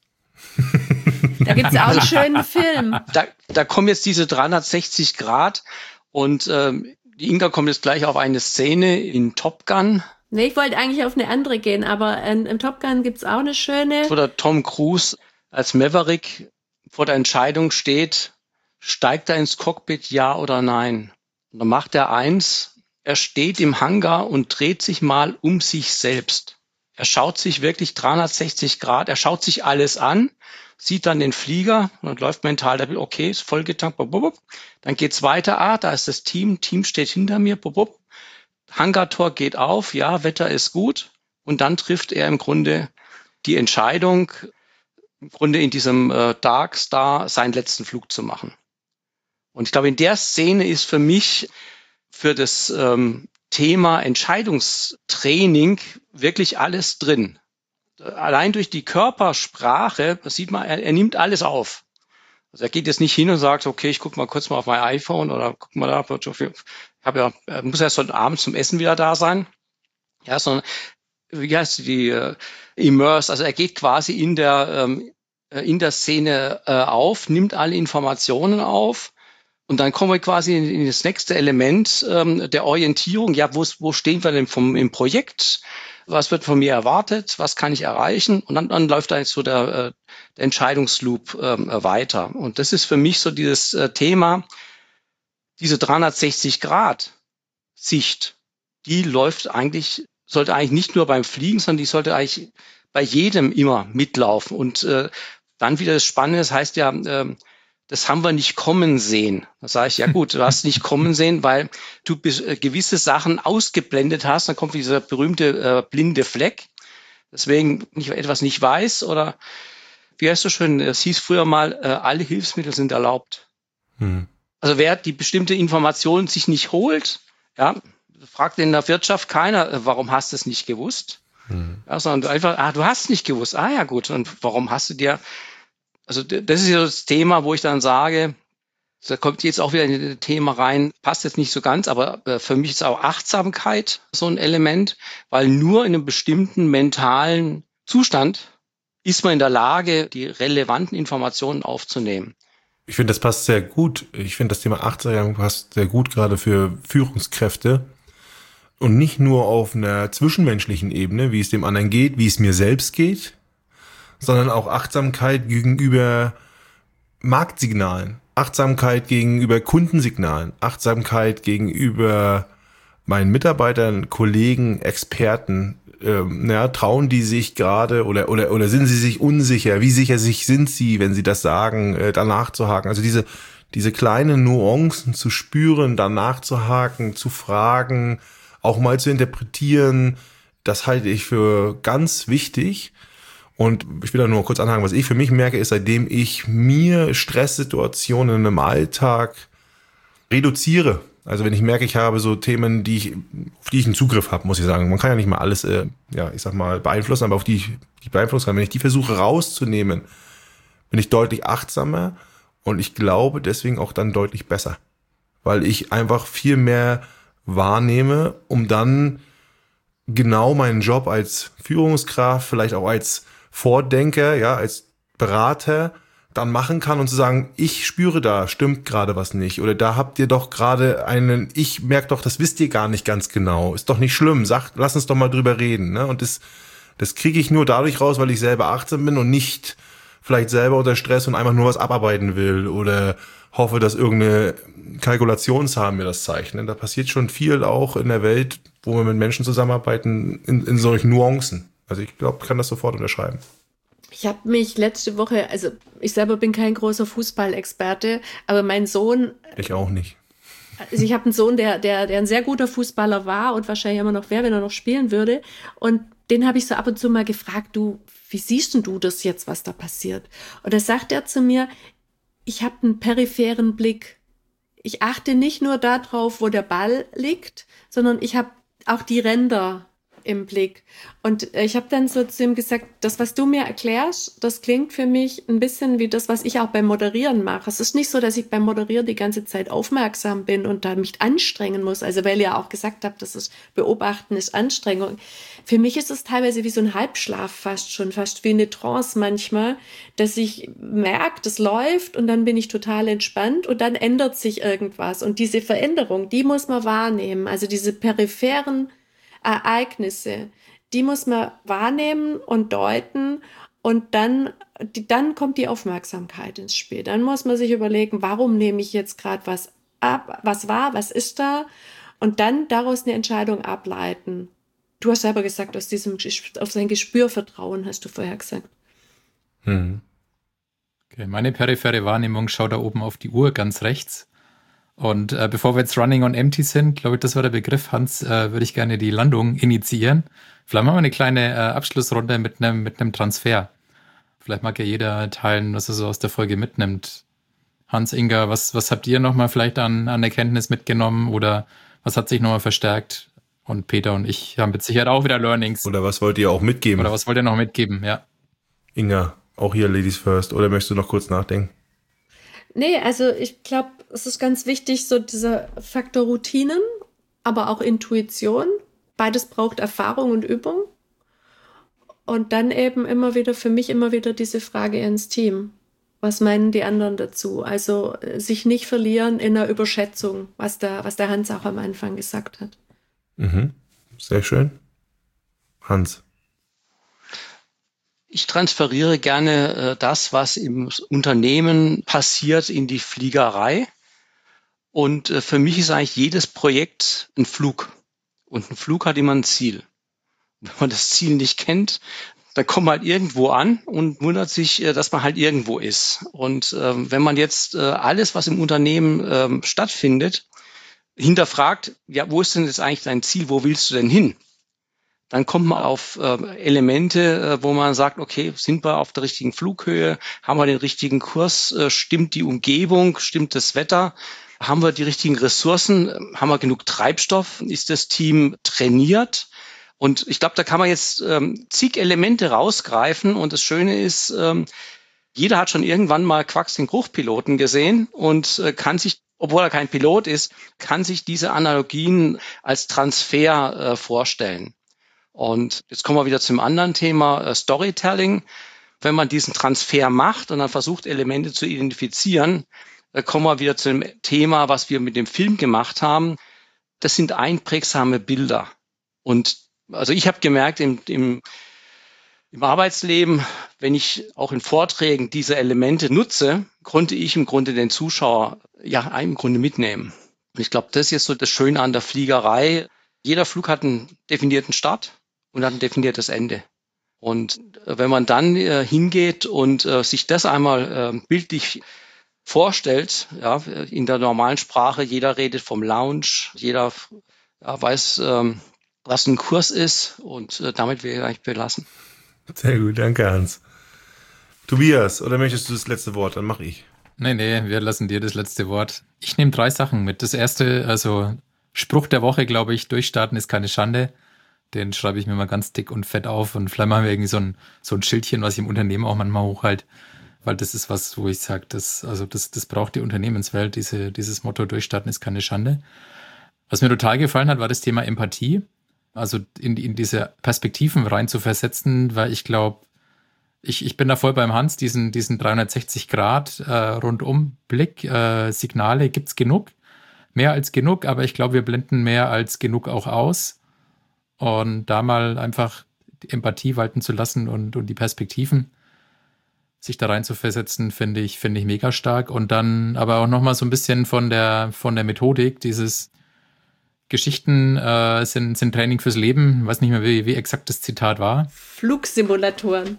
Da gibt's auch einen schönen Film. Da kommen jetzt diese 360 Grad und die Inga kommt jetzt gleich auf eine Szene in Top Gun. Nee, ich wollte eigentlich auf eine andere gehen, aber im Top Gun gibt's auch eine schöne. Wo der Tom Cruise als Maverick vor der Entscheidung steht, steigt er ins Cockpit, ja oder nein? Und dann macht er eins, er steht im Hangar und dreht sich mal um sich selbst. Er schaut sich wirklich 360 Grad, er schaut sich alles an, sieht dann den Flieger und läuft mental, okay, ist vollgetankt, dann geht's weiter, da ist das Team steht hinter mir, Hangartor geht auf, ja, Wetter ist gut und dann trifft er im Grunde die Entscheidung, im Grunde in diesem Dark Star seinen letzten Flug zu machen. Und ich glaube, in der Szene ist für mich für das Thema Entscheidungstraining wirklich alles drin. Allein durch die Körpersprache, das sieht man, er nimmt alles auf. Also er geht jetzt nicht hin und sagt, okay, ich gucke mal kurz mal auf mein iPhone oder guck mal da, muss erst heute Abend zum Essen wieder da sein. Ja, sondern, wie heißt die, Immerse, also er geht quasi in der Szene auf, nimmt alle Informationen auf. Und dann kommen wir quasi in das nächste Element der Orientierung. Ja, wo stehen wir denn im Projekt? Was wird von mir erwartet? Was kann ich erreichen? Und dann läuft da jetzt so der Entscheidungsloop weiter. Und das ist für mich so dieses Thema, diese 360-Grad-Sicht, die sollte eigentlich nicht nur beim Fliegen, sondern die sollte eigentlich bei jedem immer mitlaufen. Und dann wieder das Spannende, das heißt ja, das haben wir nicht kommen sehen. Da sage ich, ja gut, du hast nicht kommen sehen, weil du gewisse Sachen ausgeblendet hast. Dann kommt dieser berühmte blinde Fleck. Deswegen, wenn ich etwas nicht weiß oder, wie heißt so schön, es hieß früher mal, alle Hilfsmittel sind erlaubt. Also wer die bestimmte Information sich nicht holt, ja, fragt in der Wirtschaft keiner, warum hast du es nicht gewusst? Ja, sondern einfach, du hast es nicht gewusst. Ah ja gut, und warum hast du dir... Also das ist ja das Thema, wo ich dann sage, da kommt jetzt auch wieder in das Thema rein, passt jetzt nicht so ganz, aber für mich ist auch Achtsamkeit so ein Element, weil nur in einem bestimmten mentalen Zustand ist man in der Lage, die relevanten Informationen aufzunehmen. Ich finde, das passt sehr gut. Ich finde, das Thema Achtsamkeit passt sehr gut gerade für Führungskräfte. Und nicht nur auf einer zwischenmenschlichen Ebene, wie es dem anderen geht, wie es mir selbst geht, sondern auch Achtsamkeit gegenüber Marktsignalen, Achtsamkeit gegenüber Kundensignalen, Achtsamkeit gegenüber meinen Mitarbeitern, Kollegen, Experten. Trauen die sich gerade oder sind sie sich unsicher? Wie sicher sind sie, wenn sie das sagen, danach zu haken? Also diese kleinen Nuancen zu spüren, danach zu haken, zu fragen, auch mal zu interpretieren, das halte ich für ganz wichtig. Und ich will da nur kurz anhaken, was ich für mich merke, ist, seitdem ich mir Stresssituationen im Alltag reduziere. Also wenn ich merke, ich habe so Themen, auf die ich einen Zugriff habe, muss ich sagen. Man kann ja nicht mal alles, beeinflussen, aber auf die ich beeinflussen kann. Wenn ich die versuche rauszunehmen, bin ich deutlich achtsamer und ich glaube deswegen auch dann deutlich besser. Weil ich einfach viel mehr wahrnehme, um dann genau meinen Job als Führungskraft, vielleicht auch als Vordenker, ja, als Berater dann machen kann und zu sagen, ich spüre da, stimmt gerade was nicht. Oder da habt ihr doch gerade ich merke doch, das wisst ihr gar nicht ganz genau. Ist doch nicht schlimm, lass uns doch mal drüber reden. Ne? Und das kriege ich nur dadurch raus, weil ich selber achtsam bin und nicht vielleicht selber unter Stress und einfach nur was abarbeiten will oder hoffe, dass irgendeine Kalkulationszahl mir das zeigt. Ne? Da passiert schon viel auch in der Welt, wo wir mit Menschen zusammenarbeiten, in solchen Nuancen. Also ich glaube, ich kann das sofort unterschreiben. Ich habe mich letzte Woche, also ich selber bin kein großer Fußballexperte, aber mein Sohn... Ich auch nicht. Also ich habe einen Sohn, der ein sehr guter Fußballer war und wahrscheinlich immer noch wäre, wenn er noch spielen würde. Und den habe ich so ab und zu mal gefragt, wie siehst denn du das jetzt, was da passiert? Und da sagt er zu mir, ich habe einen peripheren Blick. Ich achte nicht nur darauf, wo der Ball liegt, sondern ich habe auch die Ränder im Blick. Und ich habe dann so zu ihm gesagt, das, was du mir erklärst, das klingt für mich ein bisschen wie das, was ich auch beim Moderieren mache. Es ist nicht so, dass ich beim Moderieren die ganze Zeit aufmerksam bin und da mich anstrengen muss. Also weil ihr auch gesagt habt, das ist Beobachten ist Anstrengung. Für mich ist es teilweise wie so ein Halbschlaf fast wie eine Trance manchmal, dass ich merke, das läuft und dann bin ich total entspannt und dann ändert sich irgendwas. Und diese Veränderung, die muss man wahrnehmen. Also diese peripheren Ereignisse, die muss man wahrnehmen und deuten und dann kommt die Aufmerksamkeit ins Spiel. Dann muss man sich überlegen, warum nehme ich jetzt gerade was ab, was ist da und dann daraus eine Entscheidung ableiten. Du hast selber gesagt, auf sein Gespür vertrauen, hast du vorher gesagt. Okay, meine periphere Wahrnehmung schaut da oben auf die Uhr ganz rechts. Und bevor wir jetzt running on empty sind, glaube ich, das war der Begriff, Hans, würde ich gerne die Landung initiieren. Vielleicht machen wir eine kleine Abschlussrunde mit einem Transfer. Vielleicht mag ja jeder teilen, was er so aus der Folge mitnimmt. Hans, Inga, was habt ihr nochmal vielleicht an Erkenntnis mitgenommen oder was hat sich nochmal verstärkt Und Peter und ich haben mit Sicherheit auch wieder Learnings. Oder was wollt ihr auch mitgeben? Oder was wollt ihr noch mitgeben, ja. Inga, auch hier Ladies first. Oder möchtest du noch kurz nachdenken? Nee, also ich glaube, es ist ganz wichtig, so dieser Faktor Routinen, aber auch Intuition. Beides braucht Erfahrung und Übung. Und dann eben immer wieder diese Frage ins Team. Was meinen die anderen dazu? Also sich nicht verlieren in einer Überschätzung, was der Hans auch am Anfang gesagt hat. Mhm. Sehr schön. Hans. Ich transferiere gerne das, was im Unternehmen passiert, in die Fliegerei. Und für mich ist eigentlich jedes Projekt ein Flug. Und ein Flug hat immer ein Ziel. Wenn man das Ziel nicht kennt, dann kommt man halt irgendwo an und wundert sich, dass man halt irgendwo ist. Und wenn man jetzt alles, was im Unternehmen stattfindet, hinterfragt, ja, wo ist denn jetzt eigentlich dein Ziel? Wo willst du denn hin? Dann kommt man auf Elemente, wo man sagt, okay, sind wir auf der richtigen Flughöhe? Haben wir den richtigen Kurs? Stimmt die Umgebung? Stimmt das Wetter? Haben wir die richtigen Ressourcen? Haben wir genug Treibstoff? Ist das Team trainiert? Und ich glaube, da kann man jetzt zig Elemente rausgreifen. Und das Schöne ist, jeder hat schon irgendwann mal Quacks den Bruchpiloten gesehen und kann sich, obwohl er kein Pilot ist, kann sich diese Analogien als Transfer vorstellen. Und jetzt kommen wir wieder zum anderen Thema, Storytelling. Wenn man diesen Transfer macht und dann versucht, Elemente zu identifizieren, kommen wir wieder zu dem Thema, was wir mit dem Film gemacht haben. Das sind einprägsame Bilder. Und also ich habe gemerkt, im Arbeitsleben, wenn ich auch in Vorträgen diese Elemente nutze, konnte ich im Grunde den Zuschauer ja im Grunde mitnehmen. Und ich glaube, das ist jetzt so das Schöne an der Fliegerei. Jeder Flug hat einen definierten Start und hat ein definiertes Ende. Und wenn man dann hingeht und sich das einmal bildlich vorstellt, ja, in der normalen Sprache, jeder redet vom Lounge, jeder weiß, was ein Kurs ist, und damit will ich eigentlich belassen. Sehr gut, danke Hans. Tobias, oder möchtest du das letzte Wort? Dann mache ich. Nee, wir lassen dir das letzte Wort. Ich nehme 3 Sachen mit. Das erste, also Spruch der Woche, glaube ich, durchstarten ist keine Schande. Den schreibe ich mir mal ganz dick und fett auf, und vielleicht machen wir irgendwie so ein Schildchen, was ich im Unternehmen auch manchmal hochhalte, weil das ist was, wo ich sage, das braucht die Unternehmenswelt, dieses Motto, durchstarten ist keine Schande. Was mir total gefallen hat, war das Thema Empathie, also in diese Perspektiven rein zu versetzen, weil ich glaube, ich bin da voll beim Hans, diesen 360 Grad Rundumblick, Signale gibt's genug, mehr als genug, aber ich glaube, wir blenden mehr als genug auch aus. Und da mal einfach die Empathie walten zu lassen und die Perspektiven sich da rein zu versetzen, finde ich mega stark. Und dann aber auch nochmal so ein bisschen von der Methodik, dieses Geschichten sind Training fürs Leben. Ich weiß nicht mehr, wie exakt das Zitat war. Flugsimulatoren.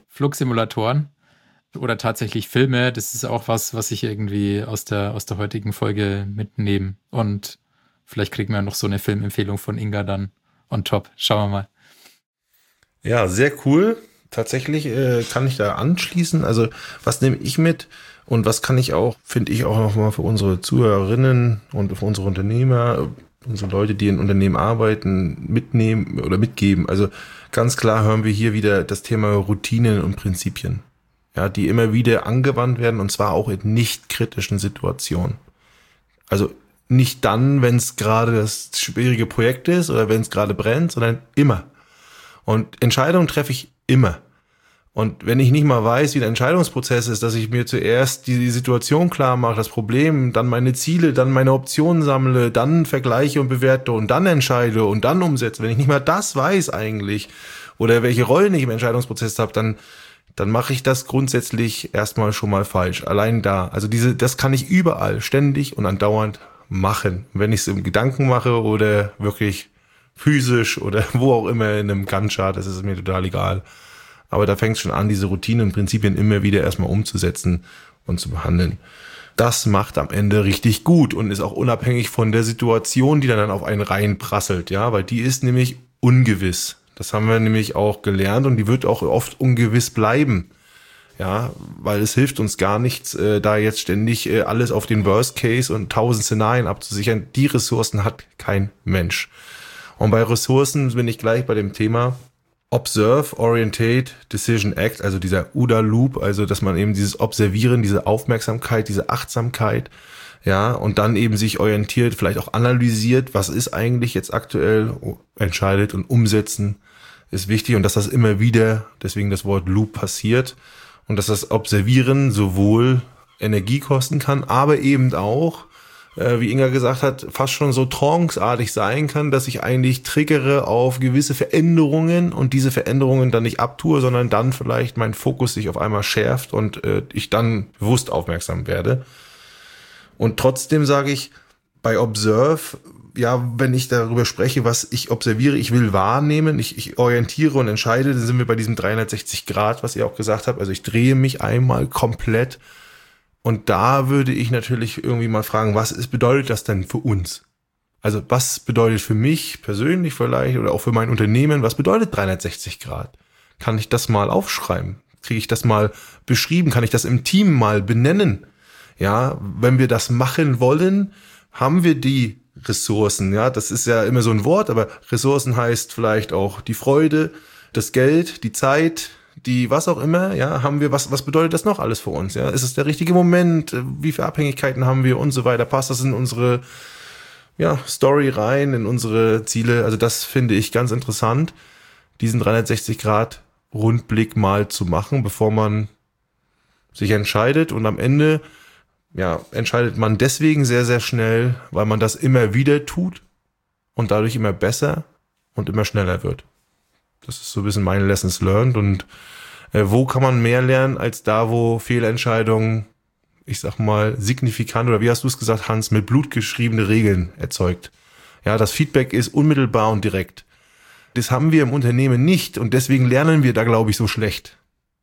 Oder tatsächlich Filme. Das ist auch was ich irgendwie aus der heutigen Folge mitnehme. Und vielleicht kriegen wir noch so eine Filmempfehlung von Inga dann on top. Schauen wir mal. Ja, sehr cool. Tatsächlich kann ich da anschließen. Also was nehme ich mit und was kann ich auch, finde ich auch nochmal für unsere Zuhörerinnen und für unsere Unternehmer, unsere Leute, die in Unternehmen arbeiten, mitnehmen oder mitgeben. Also ganz klar hören wir hier wieder das Thema Routinen und Prinzipien, ja, die immer wieder angewandt werden, und zwar auch in nicht kritischen Situationen. Also nicht dann, wenn es gerade das schwierige Projekt ist oder wenn es gerade brennt, sondern immer. Und Entscheidungen treffe ich immer. Und wenn ich nicht mal weiß, wie der Entscheidungsprozess ist, dass ich mir zuerst die Situation klar mache, das Problem, dann meine Ziele, dann meine Optionen sammle, dann vergleiche und bewerte und dann entscheide und dann umsetze. Wenn ich nicht mal das weiß eigentlich oder welche Rollen ich im Entscheidungsprozess habe, dann mache ich das grundsätzlich erstmal schon mal falsch. Allein da. Also das kann ich überall, ständig und andauernd machen. Wenn ich es im Gedanken mache oder wirklich physisch oder wo auch immer in einem Gantt-Chart, das ist mir total egal. Aber da fängt es schon an, diese Routinen und Prinzipien immer wieder erstmal umzusetzen und zu behandeln. Das macht am Ende richtig gut und ist auch unabhängig von der Situation, die dann auf einen reinprasselt, ja, weil die ist nämlich ungewiss. Das haben wir nämlich auch gelernt und die wird auch oft ungewiss bleiben. Ja, weil es hilft uns gar nichts, da jetzt ständig alles auf den Worst Case und 1000 Szenarien abzusichern. Die Ressourcen hat kein Mensch. Und bei Ressourcen bin ich gleich bei dem Thema Observe, Orientate, Decision, Act, also dieser OODA-Loop, also dass man eben dieses Observieren, diese Aufmerksamkeit, diese Achtsamkeit, ja, und dann eben sich orientiert, vielleicht auch analysiert, was ist eigentlich jetzt aktuell, entscheidet und umsetzen ist wichtig und dass das immer wieder, deswegen das Wort Loop passiert und dass das Observieren sowohl Energie kosten kann, aber eben auch, wie Inga gesagt hat, fast schon so tranceartig sein kann, dass ich eigentlich triggere auf gewisse Veränderungen und diese Veränderungen dann nicht abtue, sondern dann vielleicht mein Fokus sich auf einmal schärft und ich dann bewusst aufmerksam werde. Und trotzdem sage ich, bei Observe, ja, wenn ich darüber spreche, was ich observiere, ich will wahrnehmen, ich orientiere und entscheide, dann sind wir bei diesem 360 Grad, was ihr auch gesagt habt. Also ich drehe mich einmal komplett. Und da würde ich natürlich irgendwie mal fragen, bedeutet das denn für uns? Also was bedeutet für mich persönlich vielleicht oder auch für mein Unternehmen, was bedeutet 360 Grad? Kann ich das mal aufschreiben? Kriege ich das mal beschrieben? Kann ich das im Team mal benennen? Ja, wenn wir das machen wollen, haben wir die Ressourcen. Ja, das ist ja immer so ein Wort, aber Ressourcen heißt vielleicht auch die Freude, das Geld, die Zeit, die was auch immer, ja, haben wir, was bedeutet das noch alles für uns, ja, ist es der richtige Moment, wie viele Abhängigkeiten haben wir und so weiter, passt das in unsere, ja, Story rein, in unsere Ziele, also das finde ich ganz interessant, diesen 360 Grad Rundblick mal zu machen, bevor man sich entscheidet und am Ende, ja, entscheidet man deswegen sehr, sehr schnell, weil man das immer wieder tut und dadurch immer besser und immer schneller wird. Das ist so ein bisschen meine Lessons learned und wo kann man mehr lernen als da, wo Fehlentscheidungen, ich sag mal, signifikant oder wie hast du es gesagt, Hans, mit Blut geschriebene Regeln erzeugt. Ja, das Feedback ist unmittelbar und direkt. Das haben wir im Unternehmen nicht und deswegen lernen wir da, glaube ich, so schlecht.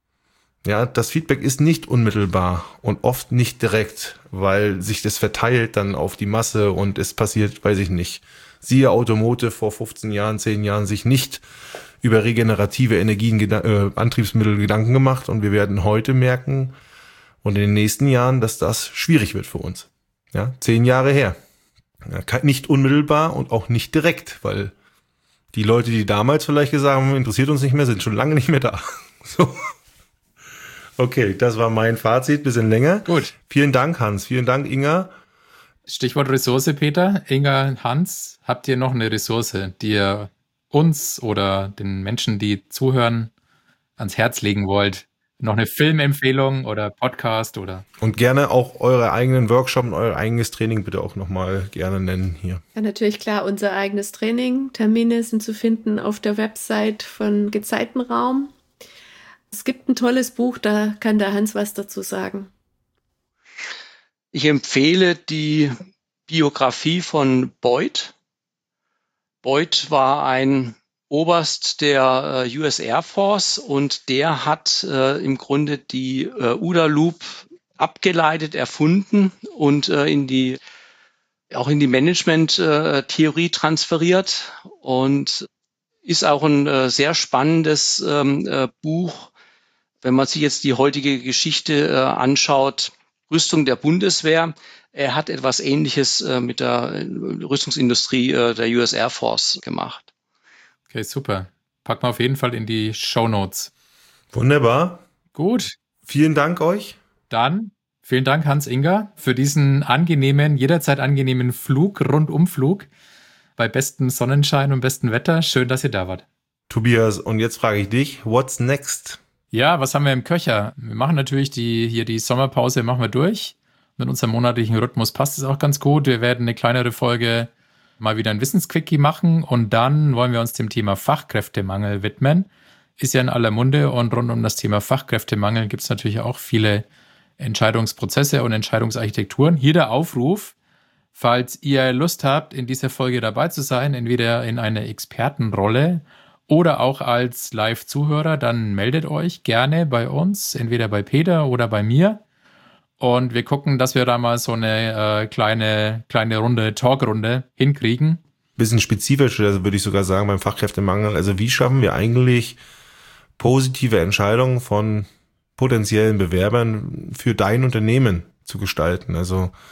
Ja, das Feedback ist nicht unmittelbar und oft nicht direkt, weil sich das verteilt dann auf die Masse und es passiert, weiß ich nicht. Siehe Automotive vor 15 Jahren, 10 Jahren sich nicht über regenerative Energien, Antriebsmittel Gedanken gemacht und wir werden heute merken und in den nächsten Jahren, dass das schwierig wird für uns. Ja, 10 Jahre her. Ja, nicht unmittelbar und auch nicht direkt, weil die Leute, die damals vielleicht gesagt haben, interessiert uns nicht mehr, sind schon lange nicht mehr da. So. Okay, das war mein Fazit, bisschen länger. Gut. Vielen Dank, Hans. Vielen Dank, Inga. Stichwort Ressource, Peter. Inga, Hans, habt ihr noch eine Ressource, die ihr uns oder den Menschen, die zuhören, ans Herz legen wollt? Noch eine Filmempfehlung oder Podcast oder? Und gerne auch eure eigenen Workshop und euer eigenes Training bitte auch nochmal gerne nennen hier. Ja, natürlich klar, unser eigenes Training. Termine sind zu finden auf der Website von Gezeitenraum. Es gibt ein tolles Buch, da kann der Hans was dazu sagen. Ich empfehle die Biografie von Boyd. Boyd war ein Oberst der US Air Force und der hat im Grunde die OODA Loop abgeleitet, erfunden und auch in die Management-Theorie transferiert und ist auch ein sehr spannendes Buch, wenn man sich jetzt die heutige Geschichte anschaut, Rüstung der Bundeswehr. Er hat etwas Ähnliches mit der Rüstungsindustrie der US Air Force gemacht. Okay, super. Packen wir auf jeden Fall in die Shownotes. Wunderbar. Gut. Vielen Dank euch. Dann vielen Dank, Hans-Inga, für diesen jederzeit angenehmen Rundumflug bei bestem Sonnenschein und bestem Wetter. Schön, dass ihr da wart. Tobias, und jetzt frage ich dich, what's next? Ja, was haben wir im Köcher? Wir machen natürlich die Sommerpause machen wir durch. Mit unserem monatlichen Rhythmus passt es auch ganz gut. Wir werden eine kleinere Folge mal wieder ein Wissensquickie machen und dann wollen wir uns dem Thema Fachkräftemangel widmen. Ist ja in aller Munde und rund um das Thema Fachkräftemangel gibt es natürlich auch viele Entscheidungsprozesse und Entscheidungsarchitekturen. Hier der Aufruf, falls ihr Lust habt, in dieser Folge dabei zu sein, entweder in einer Expertenrolle oder auch als Live-Zuhörer, dann meldet euch gerne bei uns, entweder bei Peter oder bei mir. Und wir gucken, dass wir da mal so eine kleine Runde, Talkrunde hinkriegen. Bisschen spezifischer, also würde ich sogar sagen, beim Fachkräftemangel. Also wie schaffen wir eigentlich positive Entscheidungen von potenziellen Bewerbern für dein Unternehmen zu gestalten? Also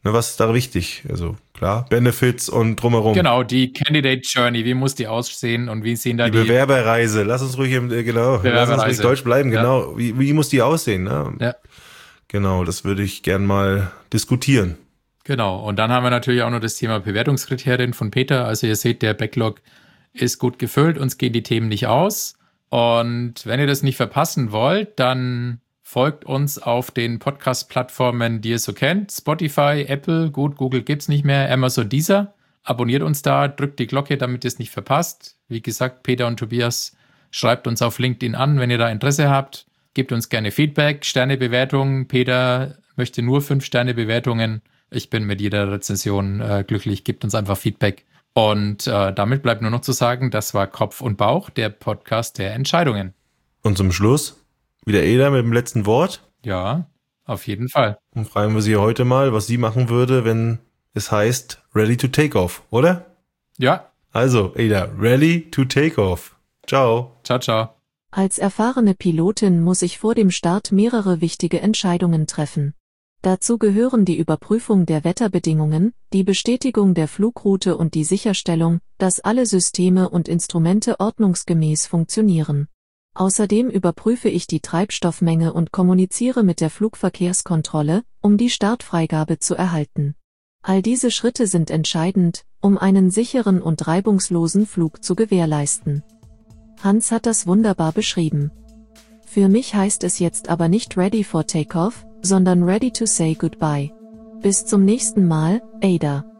Ne, was ist da wichtig? Also klar, Benefits und drumherum. Genau, die Candidate Journey, wie muss die aussehen und wie sehen da die Bewerberreise, lass uns ruhig Deutsch bleiben, genau. Wie muss die aussehen? Ne? Ja. Genau, das würde ich gern mal diskutieren. Genau, und dann haben wir natürlich auch noch das Thema Bewertungskriterien von Peter. Also ihr seht, der Backlog ist gut gefüllt, uns gehen die Themen nicht aus. Und wenn ihr das nicht verpassen wollt, dann folgt uns auf den Podcast-Plattformen, die ihr so kennt. Spotify, Apple, gut, Google gibt's nicht mehr, Amazon, Deezer. Abonniert uns da, drückt die Glocke, damit ihr es nicht verpasst. Wie gesagt, Peter und Tobias, schreibt uns auf LinkedIn an, wenn ihr da Interesse habt. Gebt uns gerne Feedback, Sternebewertungen. Peter möchte nur 5-Sterne-Bewertungen. Ich bin mit jeder Rezension glücklich. Gebt uns einfach Feedback. Und damit bleibt nur noch zu sagen, das war Kopf und Bauch, der Podcast der Entscheidungen. Und zum Schluss wieder Eda mit dem letzten Wort. Ja, auf jeden Fall. Und fragen wir sie heute mal, was sie machen würde, wenn es heißt Ready to Take Off, oder? Ja. Also, Eda, Ready to Take Off. Ciao. Ciao, ciao. Als erfahrene Pilotin muss ich vor dem Start mehrere wichtige Entscheidungen treffen. Dazu gehören die Überprüfung der Wetterbedingungen, die Bestätigung der Flugroute und die Sicherstellung, dass alle Systeme und Instrumente ordnungsgemäß funktionieren. Außerdem überprüfe ich die Treibstoffmenge und kommuniziere mit der Flugverkehrskontrolle, um die Startfreigabe zu erhalten. All diese Schritte sind entscheidend, um einen sicheren und reibungslosen Flug zu gewährleisten. Hans hat das wunderbar beschrieben. Für mich heißt es jetzt aber nicht ready for takeoff, sondern ready to say goodbye. Bis zum nächsten Mal, Ada.